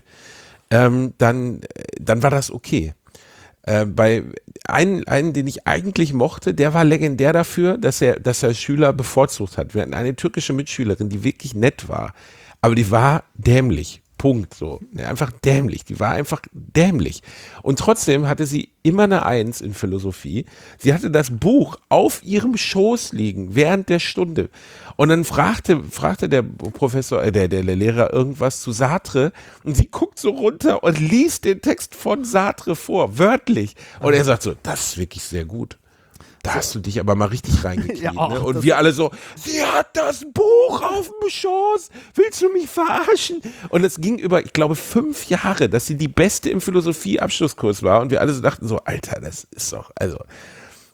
ähm, dann, dann war das okay. Äh, bei einen, einen, den ich eigentlich mochte, der war legendär dafür, dass er, dass er Schüler bevorzugt hat. Wir hatten eine türkische Mitschülerin, die wirklich nett war, aber die war dämlich. Punkt. So. Ja, einfach dämlich. Die war einfach dämlich. Und trotzdem hatte sie immer eine Eins in Philosophie. Sie hatte das Buch auf ihrem Schoß liegen während der Stunde. Und dann fragte, fragte der Professor, äh, der, der, der Lehrer irgendwas zu Sartre und sie guckt so runter und liest den Text von Sartre vor, wörtlich. Und er sagt so, das ist wirklich sehr gut. Da hast du dich aber mal richtig reingekniet. Ja, ne? Und das- wir alle so, sie hat das Buch auf dem Schoß, willst du mich verarschen? Und es ging über, ich glaube, fünf Jahre, dass sie die Beste im Philosophie-Abschlusskurs war. Und wir alle so dachten so, Alter, das ist doch, also,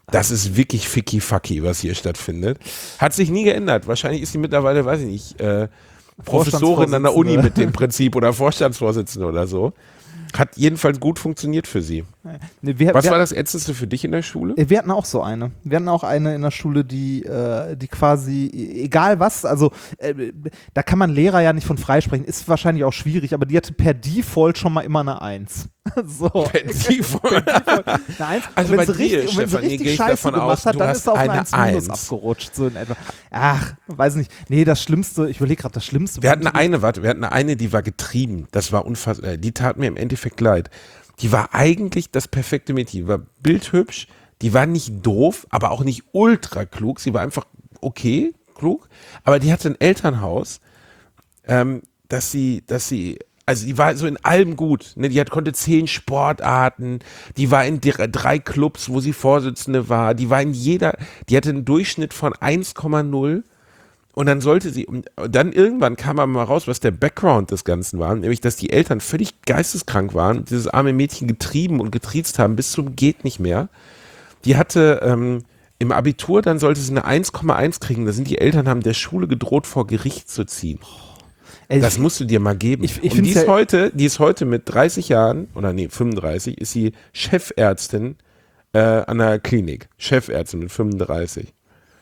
Das ist wirklich ficky-fucky, was hier stattfindet. Hat sich nie geändert. Wahrscheinlich ist sie mittlerweile, weiß ich nicht, äh, Professorin an der Uni mit dem Prinzip oder Vorstandsvorsitzende oder so. Hat jedenfalls gut funktioniert für sie. Nee, wir, Was wir, war das Ätzendste für dich in der Schule? Wir hatten auch so eine. Wir hatten auch eine in der Schule, die, äh, die quasi, egal was, also äh, da kann man Lehrer ja nicht von freisprechen, ist wahrscheinlich auch schwierig, aber die hatte per Default schon mal immer eine Eins. So. Per Default? Eine Eins. Also wenn bei sie dir, richtig, und wenn sie Stefanie, richtig gehe ich Scheiße davon gemacht aus, hat, du dann hast ist sie auf eine eine eins minus Eins. abgerutscht. So in etwa. Ach, weiß nicht. Nee, das Schlimmste, ich überlege gerade, das Schlimmste. Wir hatten eine, warte, wir hatten eine, die war getrieben. Das war unfassbar. Die tat mir im Endeffekt leid. Die war eigentlich das perfekte Mädchen. Die war bildhübsch, die war nicht doof, aber auch nicht ultra klug. Sie war einfach okay, klug. Aber die hatte ein Elternhaus, ähm, dass sie, dass sie, also die war so in allem gut. Ne? Die hat, konnte zehn Sportarten, die war in drei, drei Clubs, wo sie Vorsitzende war. Die war in jeder, die hatte einen Durchschnitt von eins Komma null. Und dann sollte sie, und dann irgendwann kam aber mal raus, was der Background des Ganzen war, nämlich, dass die Eltern völlig geisteskrank waren, dieses arme Mädchen getrieben und getriezt haben, bis zum geht nicht mehr. Die hatte ähm, im Abitur, dann sollte sie eine eins Komma eins kriegen, da sind die Eltern, haben der Schule gedroht, vor Gericht zu ziehen. Ey, Das musst du dir mal geben. Ich- ich und die find's ist, ja- heute, die ist heute mit dreißig Jahren, oder nee, fünfunddreißig, ist sie Chefärztin äh, an der Klinik. Chefärztin mit fünfunddreißig.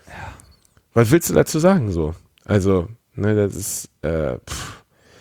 Was willst du dazu sagen so? Also, ne, das ist, äh, pff.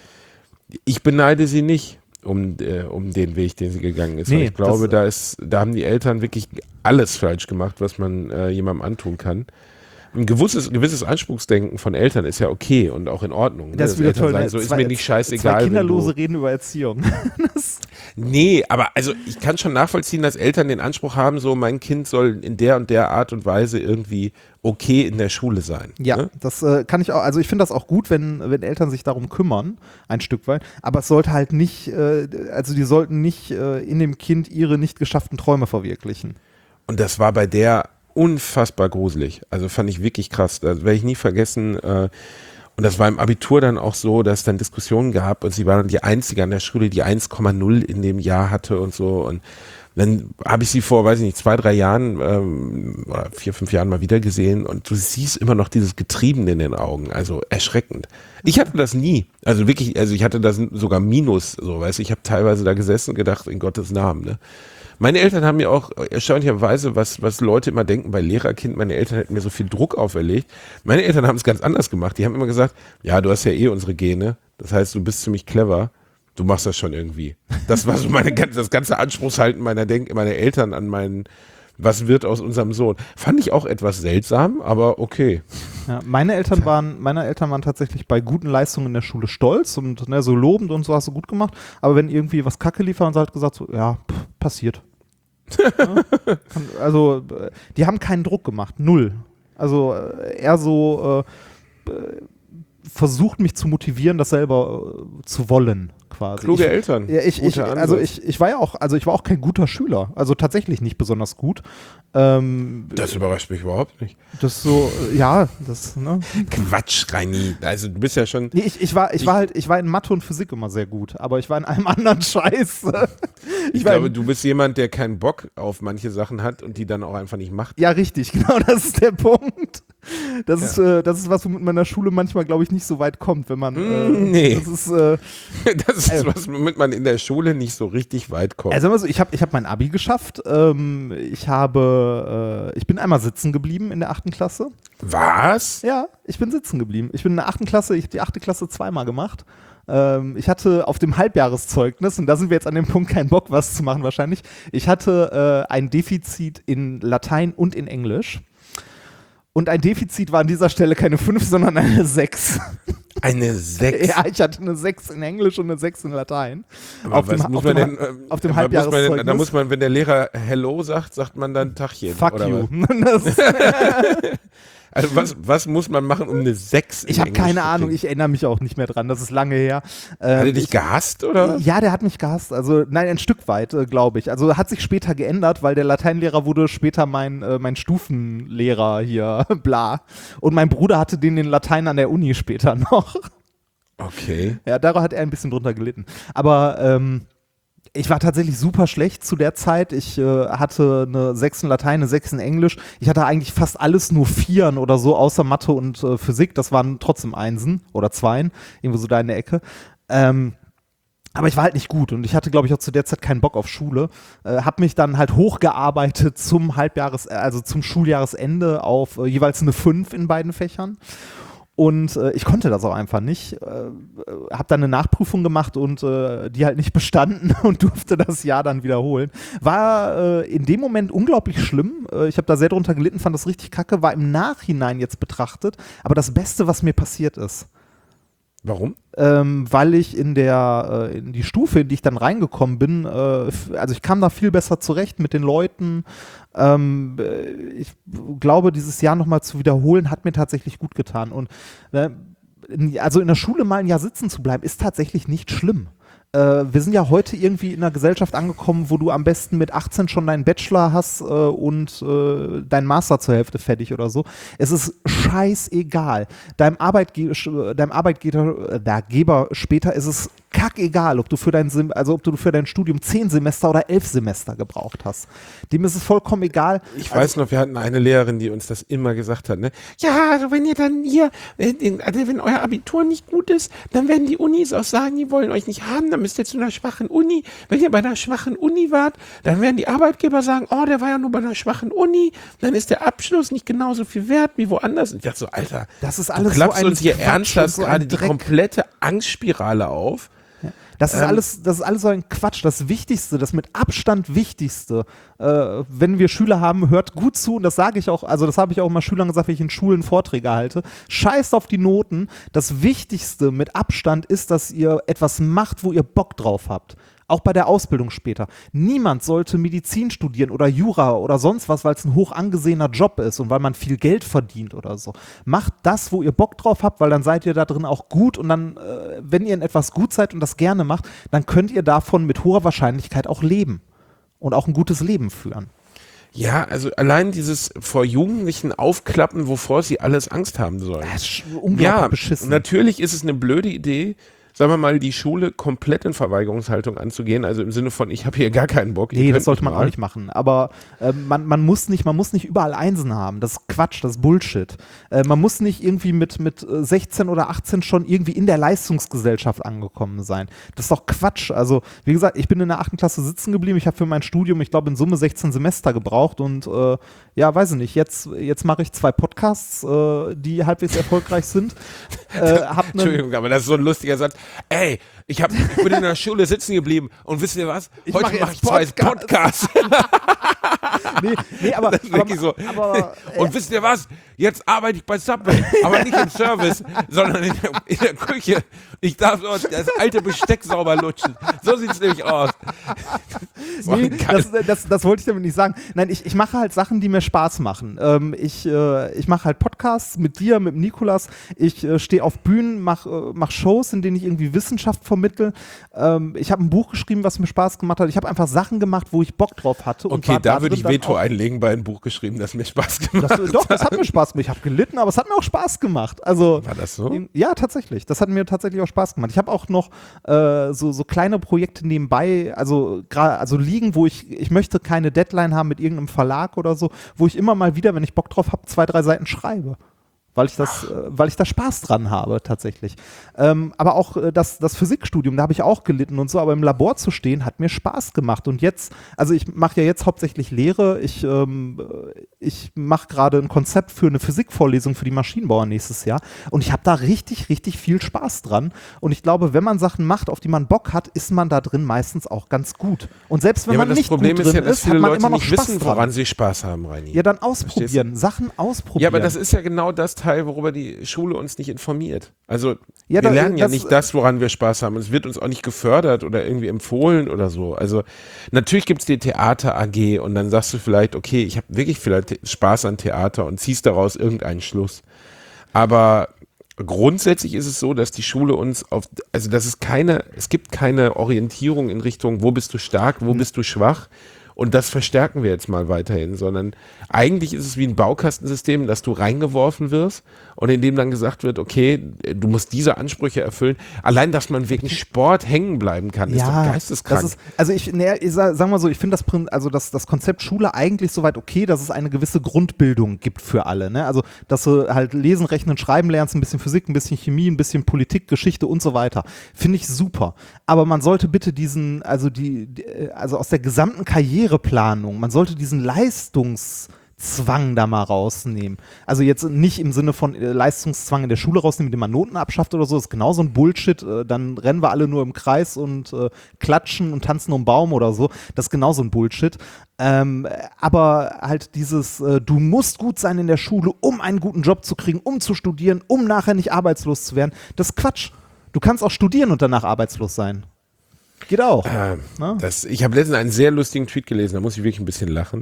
Ich beneide sie nicht um, äh, um den Weg, den sie gegangen ist. Nee, weil ich glaube, das- da ist, da haben die Eltern wirklich alles falsch gemacht, was man äh, jemandem antun kann. Ein gewisses, gewisses Anspruchsdenken von Eltern ist ja okay und auch in Ordnung. Ne? das ist wieder Eltern toll. sagen, ne? so ist Zwei- mir nicht scheißegal. Zwei wenn Kinderlose du, reden über Erziehung. Das, Nee, aber also ich kann schon nachvollziehen, dass Eltern den Anspruch haben, so mein Kind soll in der und der Art und Weise irgendwie okay in der Schule sein. ja, Ne? das äh, kann ich auch, also ich finde das auch gut, wenn, wenn Eltern sich darum kümmern, ein Stück weit, aber es sollte halt nicht, äh, also die sollten nicht äh, in dem Kind ihre nicht geschafften Träume verwirklichen. Und das war bei der unfassbar gruselig. Also fand ich wirklich krass. Das werde ich nie vergessen. Äh, und das war im Abitur dann auch so, dass es dann Diskussionen gab und sie war dann die Einzige an der Schule, die eins Komma null in dem Jahr hatte und so. Und dann habe ich sie vor, weiß ich nicht, zwei, drei Jahren ähm, oder vier, fünf Jahren mal wieder gesehen und du siehst immer noch dieses Getrieben in den Augen. Also erschreckend. Ich hatte das nie. Also wirklich, also ich hatte das sogar Minus, so, weißt du. Ich habe teilweise da gesessen und gedacht, in Gottes Namen, ne. Meine Eltern haben mir auch erstaunlicherweise, was, was Leute immer denken bei Lehrerkind, meine Eltern hätten mir so viel Druck auferlegt. Meine Eltern haben es ganz anders gemacht. Die haben immer gesagt, ja, du hast ja eh unsere Gene. Das heißt, du bist ziemlich clever. Du machst das schon irgendwie. Das war so meine, das ganze Anspruchshalten meiner Denk, meiner Eltern an meinen, was wird aus unserem Sohn. Fand ich auch etwas seltsam, aber okay. Ja, meine Eltern waren, meine Eltern waren tatsächlich bei guten Leistungen in der Schule stolz und ne, so lobend und so hast du gut gemacht. Aber wenn irgendwie was Kacke lief, haben sie halt gesagt, so, ja, pff, passiert. Ja, also, äh, die haben keinen Druck gemacht, null. Also äh, eher so äh, äh, versucht mich zu motivieren, das selber äh, zu wollen, quasi. Kluge ich, Eltern. Ja, ich, ich, Guter also Ansatz. ich, ich war ja auch, also ich war auch kein guter Schüler, also tatsächlich nicht besonders gut. Ähm, Das überrascht mich überhaupt nicht. das so, äh, ja, das, ne? Quatsch, Reini. Also du bist ja schon. Nee, ich, ich war, ich, Ich- war halt, ich war in Mathe und Physik immer sehr gut, aber ich war in allem anderen Scheiß. Ich war glaube, in, du bist jemand, der keinen Bock auf manche Sachen hat und die dann auch einfach nicht macht. ja, richtig, genau, das ist der Punkt. Das, ist, äh, das ist was, womit man in der Schule manchmal, glaube ich, nicht so weit kommt, wenn man. Äh, Mm, nee. Das ist, äh, Das ist Ey. was, womit man in der Schule nicht so richtig weit kommt. also, also ich habe ich hab mein Abi geschafft. Ähm, ich habe, äh, ich bin einmal sitzen geblieben in der achten Klasse. Was? Ja, ich bin sitzen geblieben. Ich bin in der achten Klasse, ich habe die achte Klasse zweimal gemacht. Ähm, ich hatte auf dem Halbjahreszeugnis, und da sind wir jetzt an dem Punkt, keinen Bock, was zu machen wahrscheinlich, ich hatte äh, ein Defizit in Latein und in Englisch. Und ein Defizit war an dieser Stelle keine fünf, sondern eine sechs. Eine sechs. Ja, ich hatte eine sechs in Englisch und eine sechs in Latein. Aber auf was dem, muss auf man dem, denn, ähm, auf dem was muss man denn, Halbjahreszeugnis. da muss man, wenn der Lehrer Hello sagt, sagt man dann Tachchen. Fuck oder you. Was? Das, Also was, was muss man machen, um eine sechs in ich habe Englisch keine zu Ahnung, kriegen? ich erinnere mich auch nicht mehr dran, das ist lange her. Ähm, Hat er dich ich, gehasst, oder? Ja, der hat mich gehasst. Also, nein, ein Stück weit, äh, glaube ich. Also, hat sich später geändert, weil der Lateinlehrer wurde später mein, äh, mein Stufenlehrer hier, bla. Und mein Bruder hatte den in Latein an der Uni später noch. Okay. Ja, daran hat er ein bisschen drunter gelitten. Aber, ähm, Ich war tatsächlich super schlecht zu der Zeit. Ich äh, hatte eine sechs in Latein, eine sechs in Englisch. Ich hatte eigentlich fast alles nur Vieren oder so, außer Mathe und äh, Physik. Das waren trotzdem Einsen oder Zweien, irgendwo so da in der Ecke. Ähm, aber ich war halt nicht gut und ich hatte, glaube ich, auch zu der Zeit keinen Bock auf Schule. Äh, hab mich dann halt hochgearbeitet zum Halbjahres-, also zum Schuljahresende auf äh, jeweils eine fünf in beiden Fächern. Und äh, ich konnte das auch einfach nicht. Äh, habe dann eine Nachprüfung gemacht und äh, die halt nicht bestanden und durfte das Jahr dann wiederholen. War äh, in dem Moment unglaublich schlimm. Äh, ich habe da sehr drunter gelitten, fand das richtig kacke. War im Nachhinein jetzt betrachtet, aber das Beste, was mir passiert ist. Warum? Ähm, weil ich in der äh, in die Stufe, in die ich dann reingekommen bin, äh, f- also ich kam da viel besser zurecht mit den Leuten. Ähm, äh, ich glaube, dieses Jahr nochmal zu wiederholen, hat mir tatsächlich gut getan. Und äh, in, also in der Schule mal ein Jahr sitzen zu bleiben, ist tatsächlich nicht schlimm. Äh, wir sind ja heute irgendwie in einer Gesellschaft angekommen, wo du am besten mit achtzehn schon deinen Bachelor hast äh, und äh, deinen Master zur Hälfte fertig oder so. Es ist scheißegal. Deinem, Arbeitge deinem Arbeitgeber äh, der Geber später ist es kackegal, ob du für dein Sim also ob du für dein Studium zehn Semester oder elf Semester gebraucht hast. Dem ist es vollkommen egal. Ich Also, weiß noch, wir hatten eine Lehrerin, die uns das immer gesagt hat, ne? Ja, also wenn ihr dann hier, wenn, also wenn euer Abitur nicht gut ist, dann werden die Unis auch sagen, die wollen euch nicht haben, dann müsst ihr zu einer schwachen Uni. Wenn ihr bei einer schwachen Uni wart, dann werden die Arbeitgeber sagen, oh, der war ja nur bei einer schwachen Uni, dann ist der Abschluss nicht genauso viel wert wie woanders. Und ich dachte so, Alter, das ist du alles so klappst ein uns hier Quatsch ernsthaft und so ein gerade die Dreck. komplette Angstspirale auf. Das ist, Ähm, alles, das ist alles so ein Quatsch. Das Wichtigste, das mit Abstand Wichtigste, äh, wenn wir Schüler haben, hört gut zu. Und das sage ich auch, also das habe ich auch mal Schülern gesagt, wenn ich in Schulen Vorträge halte. Scheißt auf die Noten. Das Wichtigste mit Abstand ist, dass ihr etwas macht, wo ihr Bock drauf habt. Auch bei der Ausbildung später. Niemand sollte Medizin studieren oder Jura oder sonst was, weil es ein hoch angesehener Job ist und weil man viel Geld verdient oder so. Macht das, wo ihr Bock drauf habt, weil dann seid ihr da drin auch gut und dann, äh, wenn ihr in etwas gut seid und das gerne macht, dann könnt ihr davon mit hoher Wahrscheinlichkeit auch leben und auch ein gutes Leben führen. Ja, also allein dieses vor Jugendlichen aufklappen, wovor sie alles Angst haben sollen. Das ist unglaublich Ja, beschissen. natürlich ist es eine blöde Idee, sagen wir mal, die Schule komplett in Verweigerungshaltung anzugehen, also im Sinne von, ich habe hier gar keinen Bock. ihr Nee, könnt das sollte mich man mal. auch nicht machen. Aber äh, man, man, muss nicht, man muss nicht überall Einsen haben. Das ist Quatsch, das ist Bullshit. Äh, man muss nicht irgendwie mit, mit äh, sechzehn oder achtzehn schon irgendwie in der Leistungsgesellschaft angekommen sein. Das ist doch Quatsch. Also, wie gesagt, ich bin in der achten Klasse sitzen geblieben. Ich habe für mein Studium, ich glaube, in Summe sechzehn Semester gebraucht. Und äh, ja, weiß ich nicht, jetzt, jetzt mache ich zwei Podcasts, äh, die halbwegs erfolgreich sind. Äh, hab nen- Entschuldigung, aber das ist so ein lustiger Satz. Ey, ich, hab, ich bin in der Schule sitzen geblieben und wisst ihr was? Ich Heute mache mache jetzt ich zwei Podcasts. Podcasts. nee, nee, aber, Das ist aber, wirklich so. aber Und wisst ihr was? Jetzt arbeite ich bei Subway, aber nicht im Service, sondern in der, in der Küche. Ich darf dort das alte Besteck sauber lutschen. So sieht es nämlich aus. Das war Nee, geil. das, das, das wollte ich damit nicht sagen. Nein, ich, ich mache halt Sachen, die mir Spaß machen. Ähm, ich äh, ich mache halt Podcasts mit dir, mit dem Nikolas. Ich äh, stehe auf Bühnen, mache äh, mach Shows, in denen ich irgendwie Wissenschaft vermittle. Ähm, ich habe ein Buch geschrieben, was mir Spaß gemacht hat. Ich habe einfach Sachen gemacht, wo ich Bock drauf hatte. Und Okay, war da würde drin ich dann Veto auch- einlegen bei einem Buch geschrieben, das mir Spaß gemacht Das, doch, das hat mir Spaß gemacht. Ich habe gelitten, aber es hat mir auch Spaß gemacht. Also, War das so? Ja, tatsächlich. Das hat mir tatsächlich auch Spaß gemacht. Ich habe auch noch äh, so, so kleine Projekte nebenbei, also gerade also liegen, wo ich, ich möchte keine Deadline haben mit irgendeinem Verlag oder so, wo ich immer mal wieder, wenn ich Bock drauf habe, zwei, drei Seiten schreibe. Weil ich das, äh, weil ich da Spaß dran habe, tatsächlich. Ähm, aber auch äh, das, das Physikstudium, da habe ich auch gelitten und so, aber im Labor zu stehen, hat mir Spaß gemacht. Und jetzt, also ich mache ja jetzt hauptsächlich Lehre, ich, ähm, ich mache gerade ein Konzept für eine Physikvorlesung für die Maschinenbauer nächstes Jahr und ich habe da richtig, richtig viel Spaß dran. Und ich glaube, wenn man Sachen macht, auf die man Bock hat, ist man da drin meistens auch ganz gut. Und selbst wenn Ja, man aber das nicht Problem gut ist drin ja, dass ist, viele hat man Leute immer noch nicht Spaß wissen, dran. woran sie Spaß haben, Reini. Ja, dann Verstehst ausprobieren, Sachen ausprobieren. Ja, aber das ist ja genau das Teil, worüber die Schule uns nicht informiert. Also Ja, wir da- lernen ja das- nicht das, woran wir Spaß haben. Es wird uns auch nicht gefördert oder irgendwie empfohlen oder so. Also natürlich gibt es die Theater-A G und dann sagst du vielleicht, okay, ich habe wirklich vielleicht Spaß an Theater und ziehst daraus irgendeinen Schluss. Aber grundsätzlich ist es so, dass die Schule uns auf, also dass es keine, es gibt keine Orientierung in Richtung, wo bist du stark, wo bist du schwach und das verstärken wir jetzt mal weiterhin, sondern eigentlich ist es wie ein Baukastensystem, dass du reingeworfen wirst und in dem dann gesagt wird, okay, du musst diese Ansprüche erfüllen. Allein, dass man wegen Sport hängen bleiben kann, ist doch geisteskrank. Das ist, also ich, ne, ich sag, sag mal so, ich finde das, Prin- also das, das Konzept Schule eigentlich soweit okay, dass es eine gewisse Grundbildung gibt für alle. Ne? Also, dass du halt lesen, rechnen, schreiben lernst, ein bisschen Physik, ein bisschen Chemie, ein bisschen Politik, Geschichte und so weiter. Finde ich super. Aber man sollte bitte diesen, also die, die also aus der gesamten Karriereplanung, man sollte diesen Leistungs Zwang da mal rausnehmen. Also jetzt nicht im Sinne von äh, Leistungszwang in der Schule rausnehmen, indem man Noten abschafft oder so, das ist genau so ein Bullshit. Äh, dann rennen wir alle nur im Kreis und äh, klatschen und tanzen um Baum oder so. Das ist genau so ein Bullshit. Ähm, aber halt dieses, äh, du musst gut sein in der Schule, um einen guten Job zu kriegen, um zu studieren, um nachher nicht arbeitslos zu werden. Das ist Quatsch. Du kannst auch studieren und danach arbeitslos sein. Geht auch. Äh, Na? das, ich habe letztens einen sehr lustigen Tweet gelesen, da muss ich wirklich ein bisschen lachen.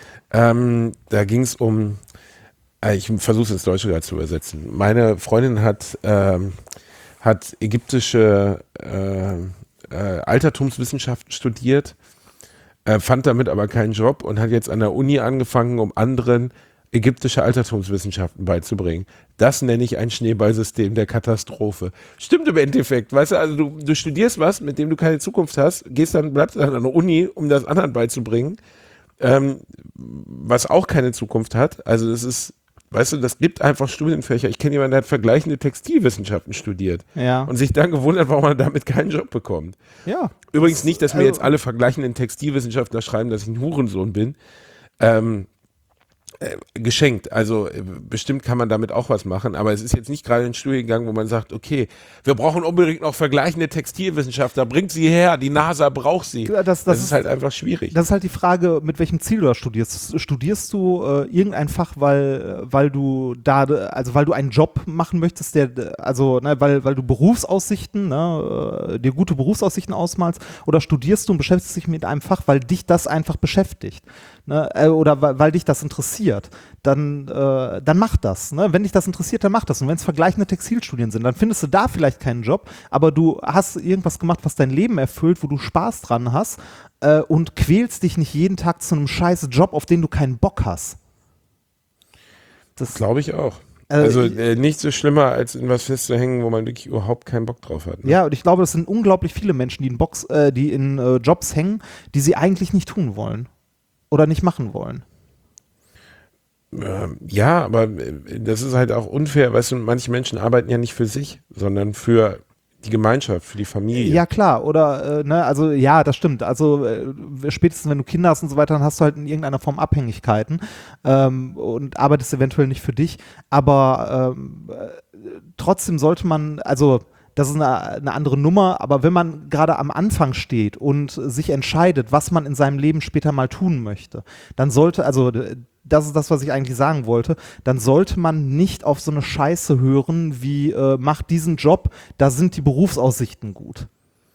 Ähm, da ging es um, äh, ich versuche es ins Deutsche gerade zu übersetzen. Meine Freundin hat, ähm, hat ägyptische äh, äh, Altertumswissenschaften studiert, äh, fand damit aber keinen Job und hat jetzt an der Uni angefangen, um anderen ägyptische Altertumswissenschaften beizubringen. Das nenne ich ein Schneeballsystem der Katastrophe. Stimmt im Endeffekt, weißt du, also du, du studierst was, mit dem du keine Zukunft hast, gehst dann, bleibst dann an der Uni, um das anderen beizubringen. Ähm, was auch keine Zukunft hat. Also das ist, weißt du, das gibt einfach Studienfächer. Ich kenne jemanden, der hat vergleichende Textilwissenschaften studiert Ja. und sich dann gewundert, warum er damit keinen Job bekommt. Ja. Übrigens nicht, dass mir also- jetzt alle vergleichenden Textilwissenschaftler schreiben, dass ich ein Hurensohn bin. Ähm, äh, geschenkt. Also äh, bestimmt kann man damit auch was machen, aber es ist jetzt nicht gerade ein Studiengang, wo man sagt, okay, wir brauchen unbedingt noch vergleichende Textilwissenschaftler, bringt sie her, die NASA braucht sie. Ja, das- das das ist ist- halt einfach schwierig. Das ist halt die Frage, mit welchem Ziel du da studierst. Studierst du äh, irgendein Fach, weil, weil du da, also weil du einen Job machen möchtest, der, also, ne, weil, weil du Berufsaussichten, ne, äh, dir gute Berufsaussichten ausmalst, oder studierst du und beschäftigst dich mit einem Fach, weil dich das einfach beschäftigt, ne, äh, oder weil, weil dich das interessiert, dann, äh, dann mach das. Ne? Wenn dich das interessiert, dann mach das. Und wenn es vergleichende Textilstudien sind, dann findest du da vielleicht keinen Job, aber du hast irgendwas gemacht, was dein Leben erfüllt, wo du Spaß dran hast, äh, und quälst dich nicht jeden Tag zu einem scheiß Job, auf den du keinen Bock hast. Das, Glaube ich auch. Äh, Also ich- äh, nicht so schlimmer, als in was festzuhängen, wo man wirklich überhaupt keinen Bock drauf hat. Ne? ja, und ich glaube, das sind unglaublich viele Menschen, die in, Box, äh, die in äh, Jobs hängen, die sie eigentlich nicht tun wollen oder nicht machen wollen. Ähm, ja, aber äh, das ist halt auch unfair, weißt du, manche Menschen arbeiten ja nicht für sich, sondern für die Gemeinschaft, für die Familie. Ja, klar, oder, äh, ne, also ja, das stimmt. Also äh, spätestens, wenn du Kinder hast und so weiter, dann hast du halt in irgendeiner Form Abhängigkeiten, ähm, und arbeitest eventuell nicht für dich, aber ähm, äh, trotzdem sollte man, also das ist eine, eine andere Nummer, aber wenn man gerade am Anfang steht und sich entscheidet, was man in seinem Leben später mal tun möchte, dann sollte, also d- das ist das, was ich eigentlich sagen wollte, dann sollte man nicht auf so eine Scheiße hören wie, äh, mach diesen Job, da sind die Berufsaussichten gut.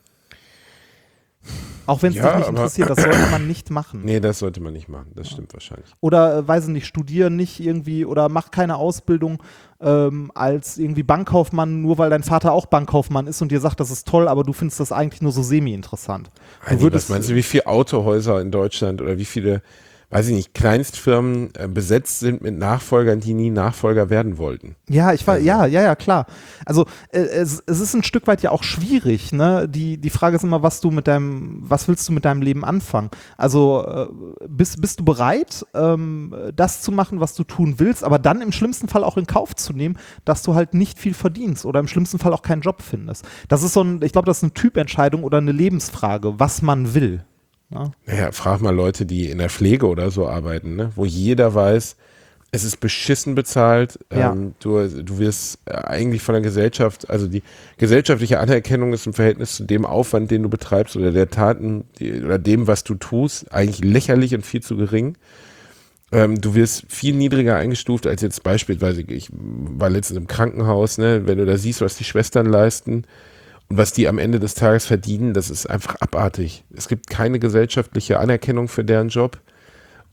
Auch wenn es Ja, dich nicht aber- interessiert, das sollte man nicht machen. Nee, das sollte man nicht machen, das stimmt wahrscheinlich. Oder, äh, weiß ich nicht, studiere nicht irgendwie oder mach keine Ausbildung ähm, als irgendwie Bankkaufmann, nur weil dein Vater auch Bankkaufmann ist und dir sagt, das ist toll, aber du findest das eigentlich nur so semi-interessant. Du Heidi, würdest, was meinst du, wie viele Autohäuser in Deutschland oder wie viele, weiß ich nicht, Kleinstfirmen äh, besetzt sind mit Nachfolgern, die nie Nachfolger werden wollten? Ja, ich war, ja, ja, ja, klar. Also äh, es, es ist ein Stück weit ja auch schwierig, ne? Die, die Frage ist immer, was du mit deinem, was willst du mit deinem Leben anfangen? Also äh, bist, bist du bereit, ähm, das zu machen, was du tun willst, aber dann im schlimmsten Fall auch in Kauf zu nehmen, dass du halt nicht viel verdienst oder im schlimmsten Fall auch keinen Job findest. Das ist so ein, ich glaube, das ist eine Typentscheidung oder eine Lebensfrage, was man will. Ne? Naja, frag mal Leute, die in der Pflege oder so arbeiten, ne? Wo jeder weiß, es ist beschissen bezahlt. Ja. Ähm, du, du wirst äh, eigentlich von der Gesellschaft, also die gesellschaftliche Anerkennung ist im Verhältnis zu dem Aufwand, den du betreibst oder der Taten die, oder dem, was du tust, eigentlich lächerlich und viel zu gering. Ähm, du wirst viel niedriger eingestuft als jetzt beispielsweise, ich war letztens im Krankenhaus, ne? Wenn du da siehst, was die Schwestern leisten und was die am Ende des Tages verdienen, das ist einfach abartig. Es gibt keine gesellschaftliche Anerkennung für deren Job.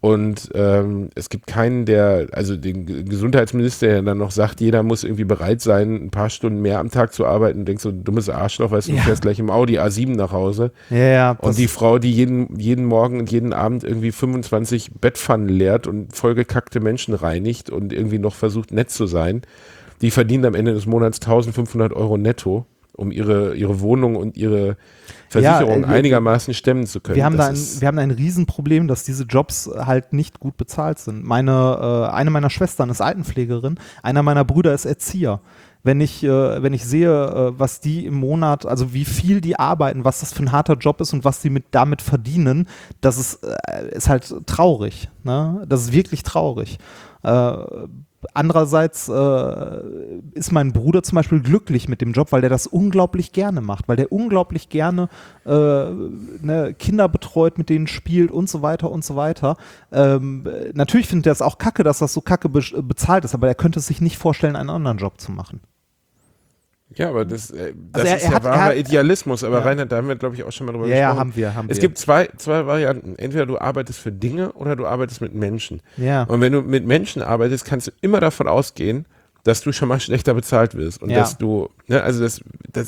Und ähm, es gibt keinen, der, also den G- Gesundheitsminister, der dann noch sagt, jeder muss irgendwie bereit sein, ein paar Stunden mehr am Tag zu arbeiten. Und denkst so, dummes Arschloch, weißt du, du Ja. fährst gleich im Audi A sieben nach Hause. Ja, ja. Und das- die Frau, die jeden, jeden Morgen und jeden Abend irgendwie fünfundzwanzig Bettpfannen leert und vollgekackte Menschen reinigt und irgendwie noch versucht, nett zu sein, die verdient am Ende des Monats eintausendfünfhundert Euro netto, um ihre, ihre Wohnung und ihre Versicherung Ja, äh, wir- einigermaßen stemmen zu können. Wir haben, Das da ein, ist- wir haben da ein Riesenproblem, dass diese Jobs halt nicht gut bezahlt sind. Meine, äh, eine meiner Schwestern ist Altenpflegerin, einer meiner Brüder ist Erzieher. Wenn ich, äh, wenn ich sehe, äh, was die im Monat, also wie viel die arbeiten, was das für ein harter Job ist und was die mit, damit verdienen, das ist, äh, ist halt traurig. Ne? Das ist wirklich traurig. Äh, Andererseits äh, ist mein Bruder zum Beispiel glücklich mit dem Job, weil der das unglaublich gerne macht, weil der unglaublich gerne äh, ne, Kinder betreut, mit denen spielt und so weiter und so weiter. Ähm, natürlich findet er es auch kacke, dass das so kacke be bezahlt ist, aber er könnte es sich nicht vorstellen, einen anderen Job zu machen. Ja, aber das, äh, das Also er- ist er ja hat- er wahrer hat- Idealismus. Aber Ja. Reinhard, da haben wir, glaube ich, auch schon mal drüber Ja, ja, gesprochen. haben wir, haben es wir. gibt zwei, zwei Varianten. Entweder du arbeitest für Dinge oder du arbeitest mit Menschen. Ja. Und wenn du mit Menschen arbeitest, kannst du immer davon ausgehen, dass du schon mal schlechter bezahlt wirst. Und Ja. dass du, ne, also das, das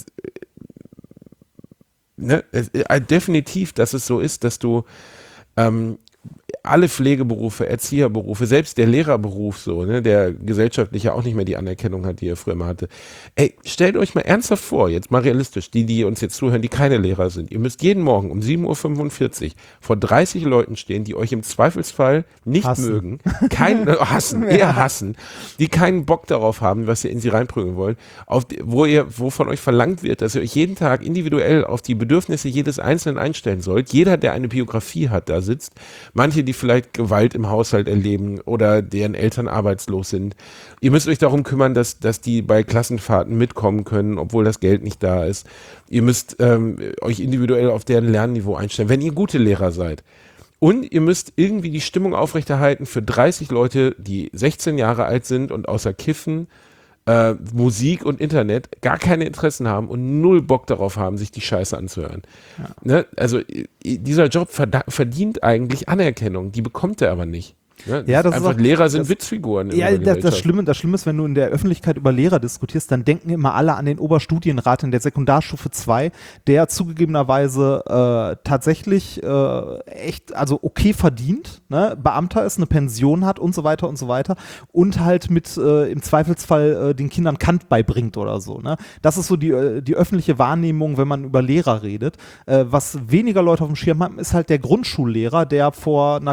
ne, es, äh, definitiv, dass es so ist, dass du ähm, alle Pflegeberufe, Erzieherberufe, selbst der Lehrerberuf so, ne, der gesellschaftlich ja auch nicht mehr die Anerkennung hat, die er früher mal hatte. Ey, stellt euch mal ernsthaft vor, jetzt mal realistisch, die, die uns jetzt zuhören, die keine Lehrer sind. Ihr müsst jeden Morgen um sieben Uhr fünfundvierzig vor dreißig Leuten stehen, die euch im Zweifelsfall nicht Hassen. mögen, kein, äh, hassen, eher hassen, die keinen Bock darauf haben, was ihr in sie reinprügeln wollt, auf die, wo ihr, wo von euch verlangt wird, dass ihr euch jeden Tag individuell auf die Bedürfnisse jedes Einzelnen einstellen sollt. Jeder, der eine Biografie hat, da sitzt. Manche, die vielleicht Gewalt im Haushalt erleben oder deren Eltern arbeitslos sind. Ihr müsst euch darum kümmern, dass, dass die bei Klassenfahrten mitkommen können, obwohl das Geld nicht da ist. Ihr müsst ähm, euch individuell auf deren Lernniveau einstellen, wenn ihr gute Lehrer seid. Und ihr müsst irgendwie die Stimmung aufrechterhalten für dreißig Leute, die sechzehn Jahre alt sind und außer Kiffen, äh, Musik und Internet gar keine Interessen haben und null Bock darauf haben, sich die Scheiße anzuhören. Ne? Also i- dieser Job verda- verdient eigentlich Anerkennung, die bekommt er aber nicht. Ne? Ja, das ist einfach auch- Lehrer sind das- Witzfiguren. in Ja, unserer das, das, Gesellschaft. Schlimme, das Schlimme ist, wenn du in der Öffentlichkeit über Lehrer diskutierst, dann denken immer alle an den Oberstudienrat in der Sekundarstufe zwei, der zugegebenerweise äh, tatsächlich äh, echt, also okay verdient, ne? Beamter ist, eine Pension hat und so weiter und so weiter und halt mit äh, im Zweifelsfall äh, den Kindern Kant beibringt oder so. Ne? Das ist so die, äh, die öffentliche Wahrnehmung, wenn man über Lehrer redet. Äh, was weniger Leute auf dem Schirm haben, ist halt der Grundschullehrer, der vor einer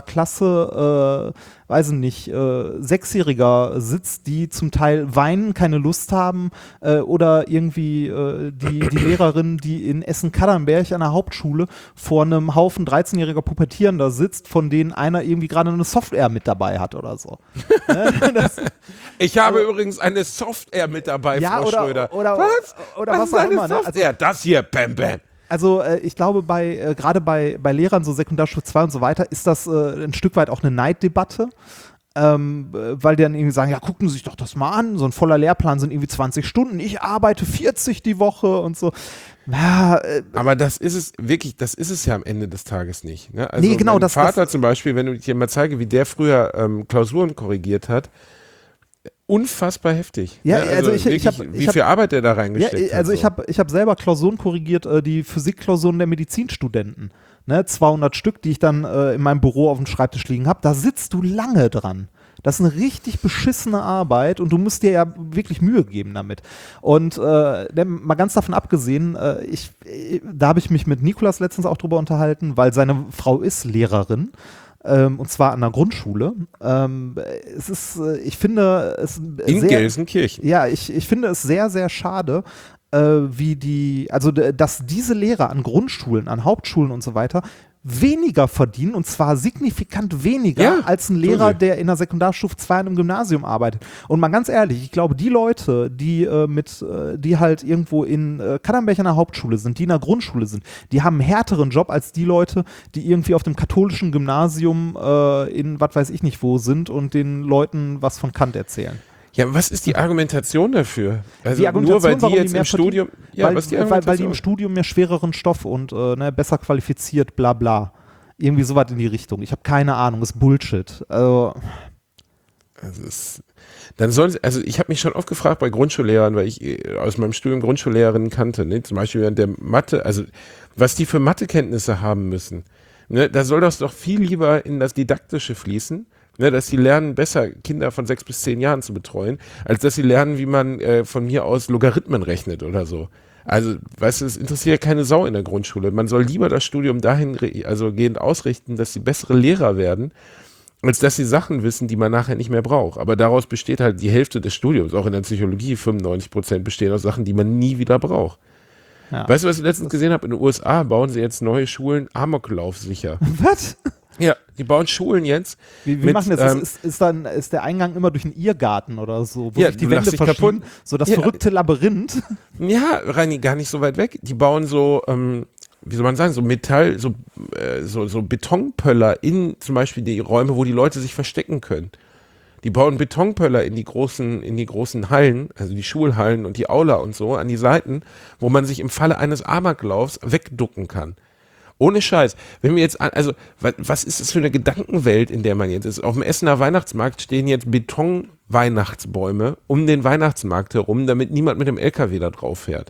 Klasse äh, weiß ich nicht, äh, Sechsjähriger sitzt, die zum Teil weinen, keine Lust haben äh, oder irgendwie äh, die, die Lehrerin, die in Essen-Kadernberg an der Hauptschule vor einem Haufen dreizehnjähriger Pubertierender sitzt, von denen einer irgendwie gerade eine Software mit dabei hat oder so. Ne? Das, Ich habe übrigens eine Software mit dabei, Ja, Frau oder- Schröder. oder- was? oder was was ist auch eine immer, ne? Software? das hier, bam, bam. Also äh, ich glaube, bei äh, gerade bei, bei Lehrern, so Sekundarstufe zwei und so weiter, ist das äh, ein Stück weit auch eine Neiddebatte. Ähm, äh, weil die dann irgendwie sagen, ja, gucken Sie sich doch das mal an, so ein voller Lehrplan sind irgendwie zwanzig Stunden, ich arbeite vierzig die Woche und so. Ja, äh, Aber das ist es wirklich, das ist es ja am Ende des Tages nicht. Ne? Also Nee, genau, mein das- Vater das- zum Beispiel, wenn ich dir mal zeige, wie der früher ähm, Klausuren korrigiert hat, unfassbar heftig. Ja, ne? also ich- ich wirklich, hab- wie ich hab- viel Arbeit der da ja, reingesteckt hat. also ich so. habe ich hab selber Klausuren korrigiert, äh, die Physikklausuren der Medizinstudenten. Ne, zweihundert Stück, die ich dann äh, in meinem Büro auf dem Schreibtisch liegen habe. Da sitzt du lange dran. Das ist eine richtig beschissene Arbeit und du musst dir ja wirklich Mühe geben damit. Und äh, ne, mal ganz davon abgesehen, äh, ich, äh, da habe ich mich mit Nikolas letztens auch drüber unterhalten, weil seine Frau ist Lehrerin. Ähm, und zwar an der Grundschule. Ähm, es ist, äh, ich finde es In sehr, Gelsenkirchen. ja, ich, ich finde es sehr, sehr schade, äh, wie die, also d- dass diese Lehrer an Grundschulen, an Hauptschulen und so weiter weniger verdienen und zwar signifikant weniger Ja, als ein tun Lehrer, sie. der in der Sekundarstufe zwei in einem Gymnasium arbeitet. Und mal ganz ehrlich, ich glaube, die Leute, die äh, mit, äh, die halt irgendwo in äh, Kadernberg an der Hauptschule sind, die in der Grundschule sind, die haben einen härteren Job als die Leute, die irgendwie auf dem katholischen Gymnasium äh, in was weiß ich nicht wo sind und den Leuten was von Kant erzählen. Ja, was ist die Argumentation dafür? Also Die Argumentation, nur weil die warum jetzt mehr im Studium, verdienen, ja, weil, was ist die weil, weil die im Argumentation? Studium mehr schwereren Stoff und äh, ne, besser qualifiziert, bla bla. Irgendwie sowas in die Richtung. Ich habe keine Ahnung, ist Bullshit. Also, also es, dann sollen sie, also ich habe mich schon oft gefragt bei Grundschullehrern, weil ich aus meinem Studium Grundschullehrerinnen kannte, ne? Zum Beispiel während der Mathe, also was die für Mathekenntnisse haben müssen, ne? Da soll das doch viel lieber in das Didaktische fließen, ne? Dass sie lernen, besser Kinder von sechs bis zehn Jahren zu betreuen, als dass sie lernen, wie man äh, von mir aus Logarithmen rechnet oder so. Also, weißt du, es interessiert ja keine Sau in der Grundschule. Man soll lieber das Studium dahin, also gehend ausrichten, dass sie bessere Lehrer werden, als dass sie Sachen wissen, die man nachher nicht mehr braucht. Aber daraus besteht halt die Hälfte des Studiums, auch in der Psychologie, fünfundneunzig Prozent bestehen aus Sachen, die man nie wieder braucht. Ja. Weißt du, was ich letztens gesehen habe? In den U S A bauen sie jetzt neue Schulen amoklaufsicher. was? Ja, die bauen Schulen jetzt. Wie, wie mit, machen das? Ähm, ist, ist, dann, ist der Eingang immer durch einen Irrgarten oder so, wo Ja, sich die du Wände lachst dich verschieben? kaputt. So das Ja. verrückte Labyrinth. Ja, Reini, gar nicht so weit weg. Die bauen so, ähm, wie soll man sagen, so Metall, so, äh, so, so Betonpöller in zum Beispiel die Räume, wo die Leute sich verstecken können. Die bauen Betonpöller in die großen, in die großen Hallen, also die Schulhallen und die Aula und so, an die Seiten, wo man sich im Falle eines Amoklaufs wegducken kann. Ohne Scheiß. Wenn wir jetzt, an, also, was, was ist das für eine Gedankenwelt, in der man jetzt ist? Auf dem Essener Weihnachtsmarkt stehen jetzt Beton-Weihnachtsbäume um den Weihnachtsmarkt herum, damit niemand mit dem L K W da drauf fährt.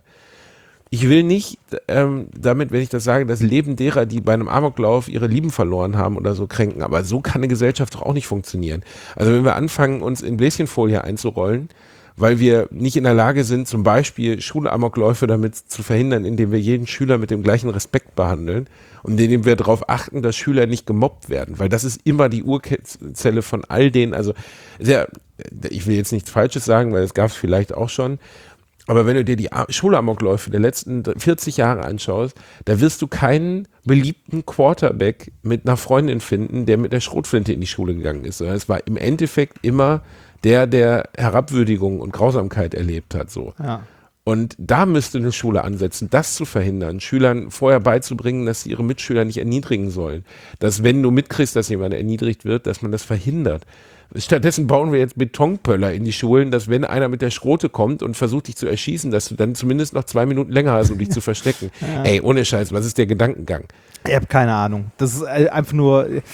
Ich will nicht ähm, damit, wenn ich das sage, das Leben derer, die bei einem Amoklauf ihre Lieben verloren haben oder so, kränken. Aber so kann eine Gesellschaft doch auch nicht funktionieren. Also wenn wir anfangen, uns in Bläschenfolie einzurollen, weil wir nicht in der Lage sind, zum Beispiel Schulamokläufe damit zu verhindern, indem wir jeden Schüler mit dem gleichen Respekt behandeln und indem wir darauf achten, dass Schüler nicht gemobbt werden, weil das ist immer die Urzelle von all denen, also sehr, ich will jetzt nichts Falsches sagen, weil das gab es vielleicht auch schon, aber wenn du dir die Schulamokläufe der letzten vierzig Jahre anschaust, da wirst du keinen beliebten Quarterback mit einer Freundin finden, der mit der Schrotflinte in die Schule gegangen ist. Es war im Endeffekt immer der, der Herabwürdigung und Grausamkeit erlebt hat. So. Ja. Und da müsste eine Schule ansetzen, das zu verhindern, Schülern vorher beizubringen, dass sie ihre Mitschüler nicht erniedrigen sollen. Dass wenn du mitkriegst, dass jemand erniedrigt wird, dass man das verhindert. Stattdessen bauen wir jetzt Betonpöller in die Schulen, dass wenn einer mit der Schrote kommt und versucht, dich zu erschießen, dass du dann zumindest noch zwei Minuten länger hast, um dich zu verstecken. Ja. Ey, ohne Scheiß, was ist der Gedankengang? Ich habe keine Ahnung. Das ist einfach nur, äh,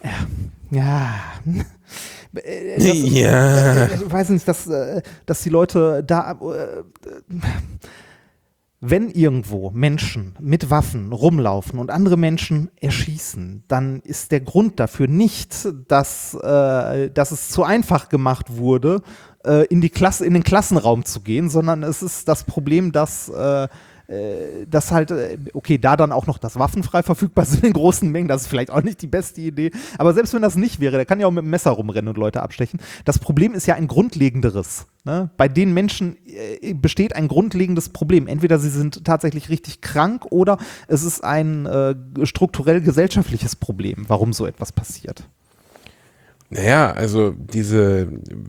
ja... Das, ja. Ich weiß nicht, dass, dass die Leute da, wenn irgendwo Menschen mit Waffen rumlaufen und andere Menschen erschießen, dann ist der Grund dafür nicht, dass, dass es zu einfach gemacht wurde, in die Klasse, in den Klassenraum zu gehen, sondern es ist das Problem, dass dass halt, okay, da dann auch noch das waffenfrei verfügbar sind in großen Mengen, das ist vielleicht auch nicht die beste Idee, aber selbst wenn das nicht wäre, der kann ja auch mit dem Messer rumrennen und Leute abstechen. Das Problem ist ja ein grundlegenderes. Ne? Bei den Menschen äh, besteht ein grundlegendes Problem. Entweder sie sind tatsächlich richtig krank oder es ist ein äh, strukturell gesellschaftliches Problem, warum so etwas passiert. Naja, also diese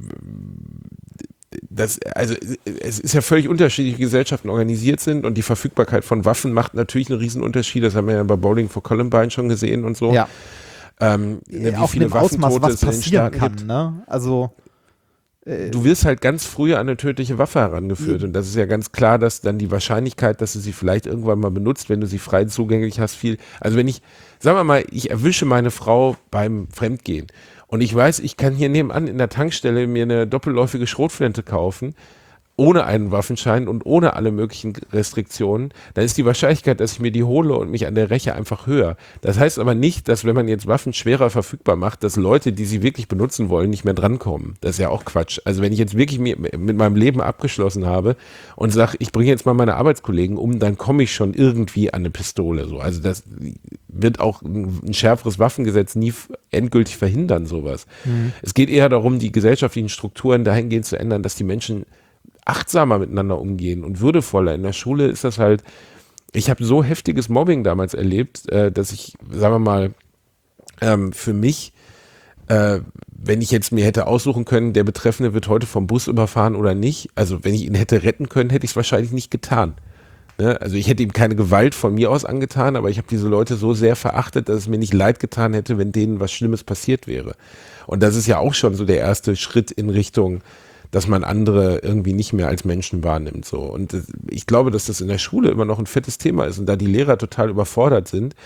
Das, also es ist ja völlig unterschiedlich, wie Gesellschaften organisiert sind und die Verfügbarkeit von Waffen macht natürlich einen Unterschied. Das haben wir ja bei Bowling for Columbine schon gesehen und so. Ja. Ähm, ne, wie auch viele in dem Ausmaß, Waffentote was es in den passieren Staaten kann. gibt. Ne? Also äh, Du wirst halt ganz früh an eine tödliche Waffe herangeführt und das ist ja ganz klar, dass dann die Wahrscheinlichkeit, dass du sie vielleicht irgendwann mal benutzt, wenn du sie frei zugänglich hast, viel, also wenn ich, sagen wir mal, ich erwische meine Frau beim Fremdgehen und ich weiß, ich kann hier nebenan in der Tankstelle mir eine doppelläufige Schrotflinte kaufen, ohne einen Waffenschein und ohne alle möglichen Restriktionen, dann ist die Wahrscheinlichkeit, dass ich mir die hole und mich an der Räche einfach höher. Das heißt aber nicht, dass wenn man jetzt Waffen schwerer verfügbar macht, dass Leute, die sie wirklich benutzen wollen, nicht mehr drankommen. Das ist ja auch Quatsch. Also wenn ich jetzt wirklich mir mit meinem Leben abgeschlossen habe und sage, ich bringe jetzt mal meine Arbeitskollegen um, dann komme ich schon irgendwie an eine Pistole. So. Also das wird auch ein, ein schärferes Waffengesetz nie endgültig verhindern, sowas. Mhm. Es geht eher darum, die gesellschaftlichen Strukturen dahingehend zu ändern, dass die Menschen achtsamer miteinander umgehen und würdevoller. In der Schule ist das halt, ich habe so heftiges Mobbing damals erlebt, äh, dass ich, sagen wir mal, ähm, für mich, äh, wenn ich jetzt mir hätte aussuchen können, der Betreffende wird heute vom Bus überfahren oder nicht, also wenn ich ihn hätte retten können, hätte ich es wahrscheinlich nicht getan. Ne? Also ich hätte ihm keine Gewalt von mir aus angetan, aber ich habe diese Leute so sehr verachtet, dass es mir nicht leid getan hätte, wenn denen was Schlimmes passiert wäre. Und das ist ja auch schon so der erste Schritt in Richtung, dass man andere irgendwie nicht mehr als Menschen wahrnimmt. So. Und ich glaube, dass das in der Schule immer noch ein fettes Thema ist und da die Lehrer total überfordert sind.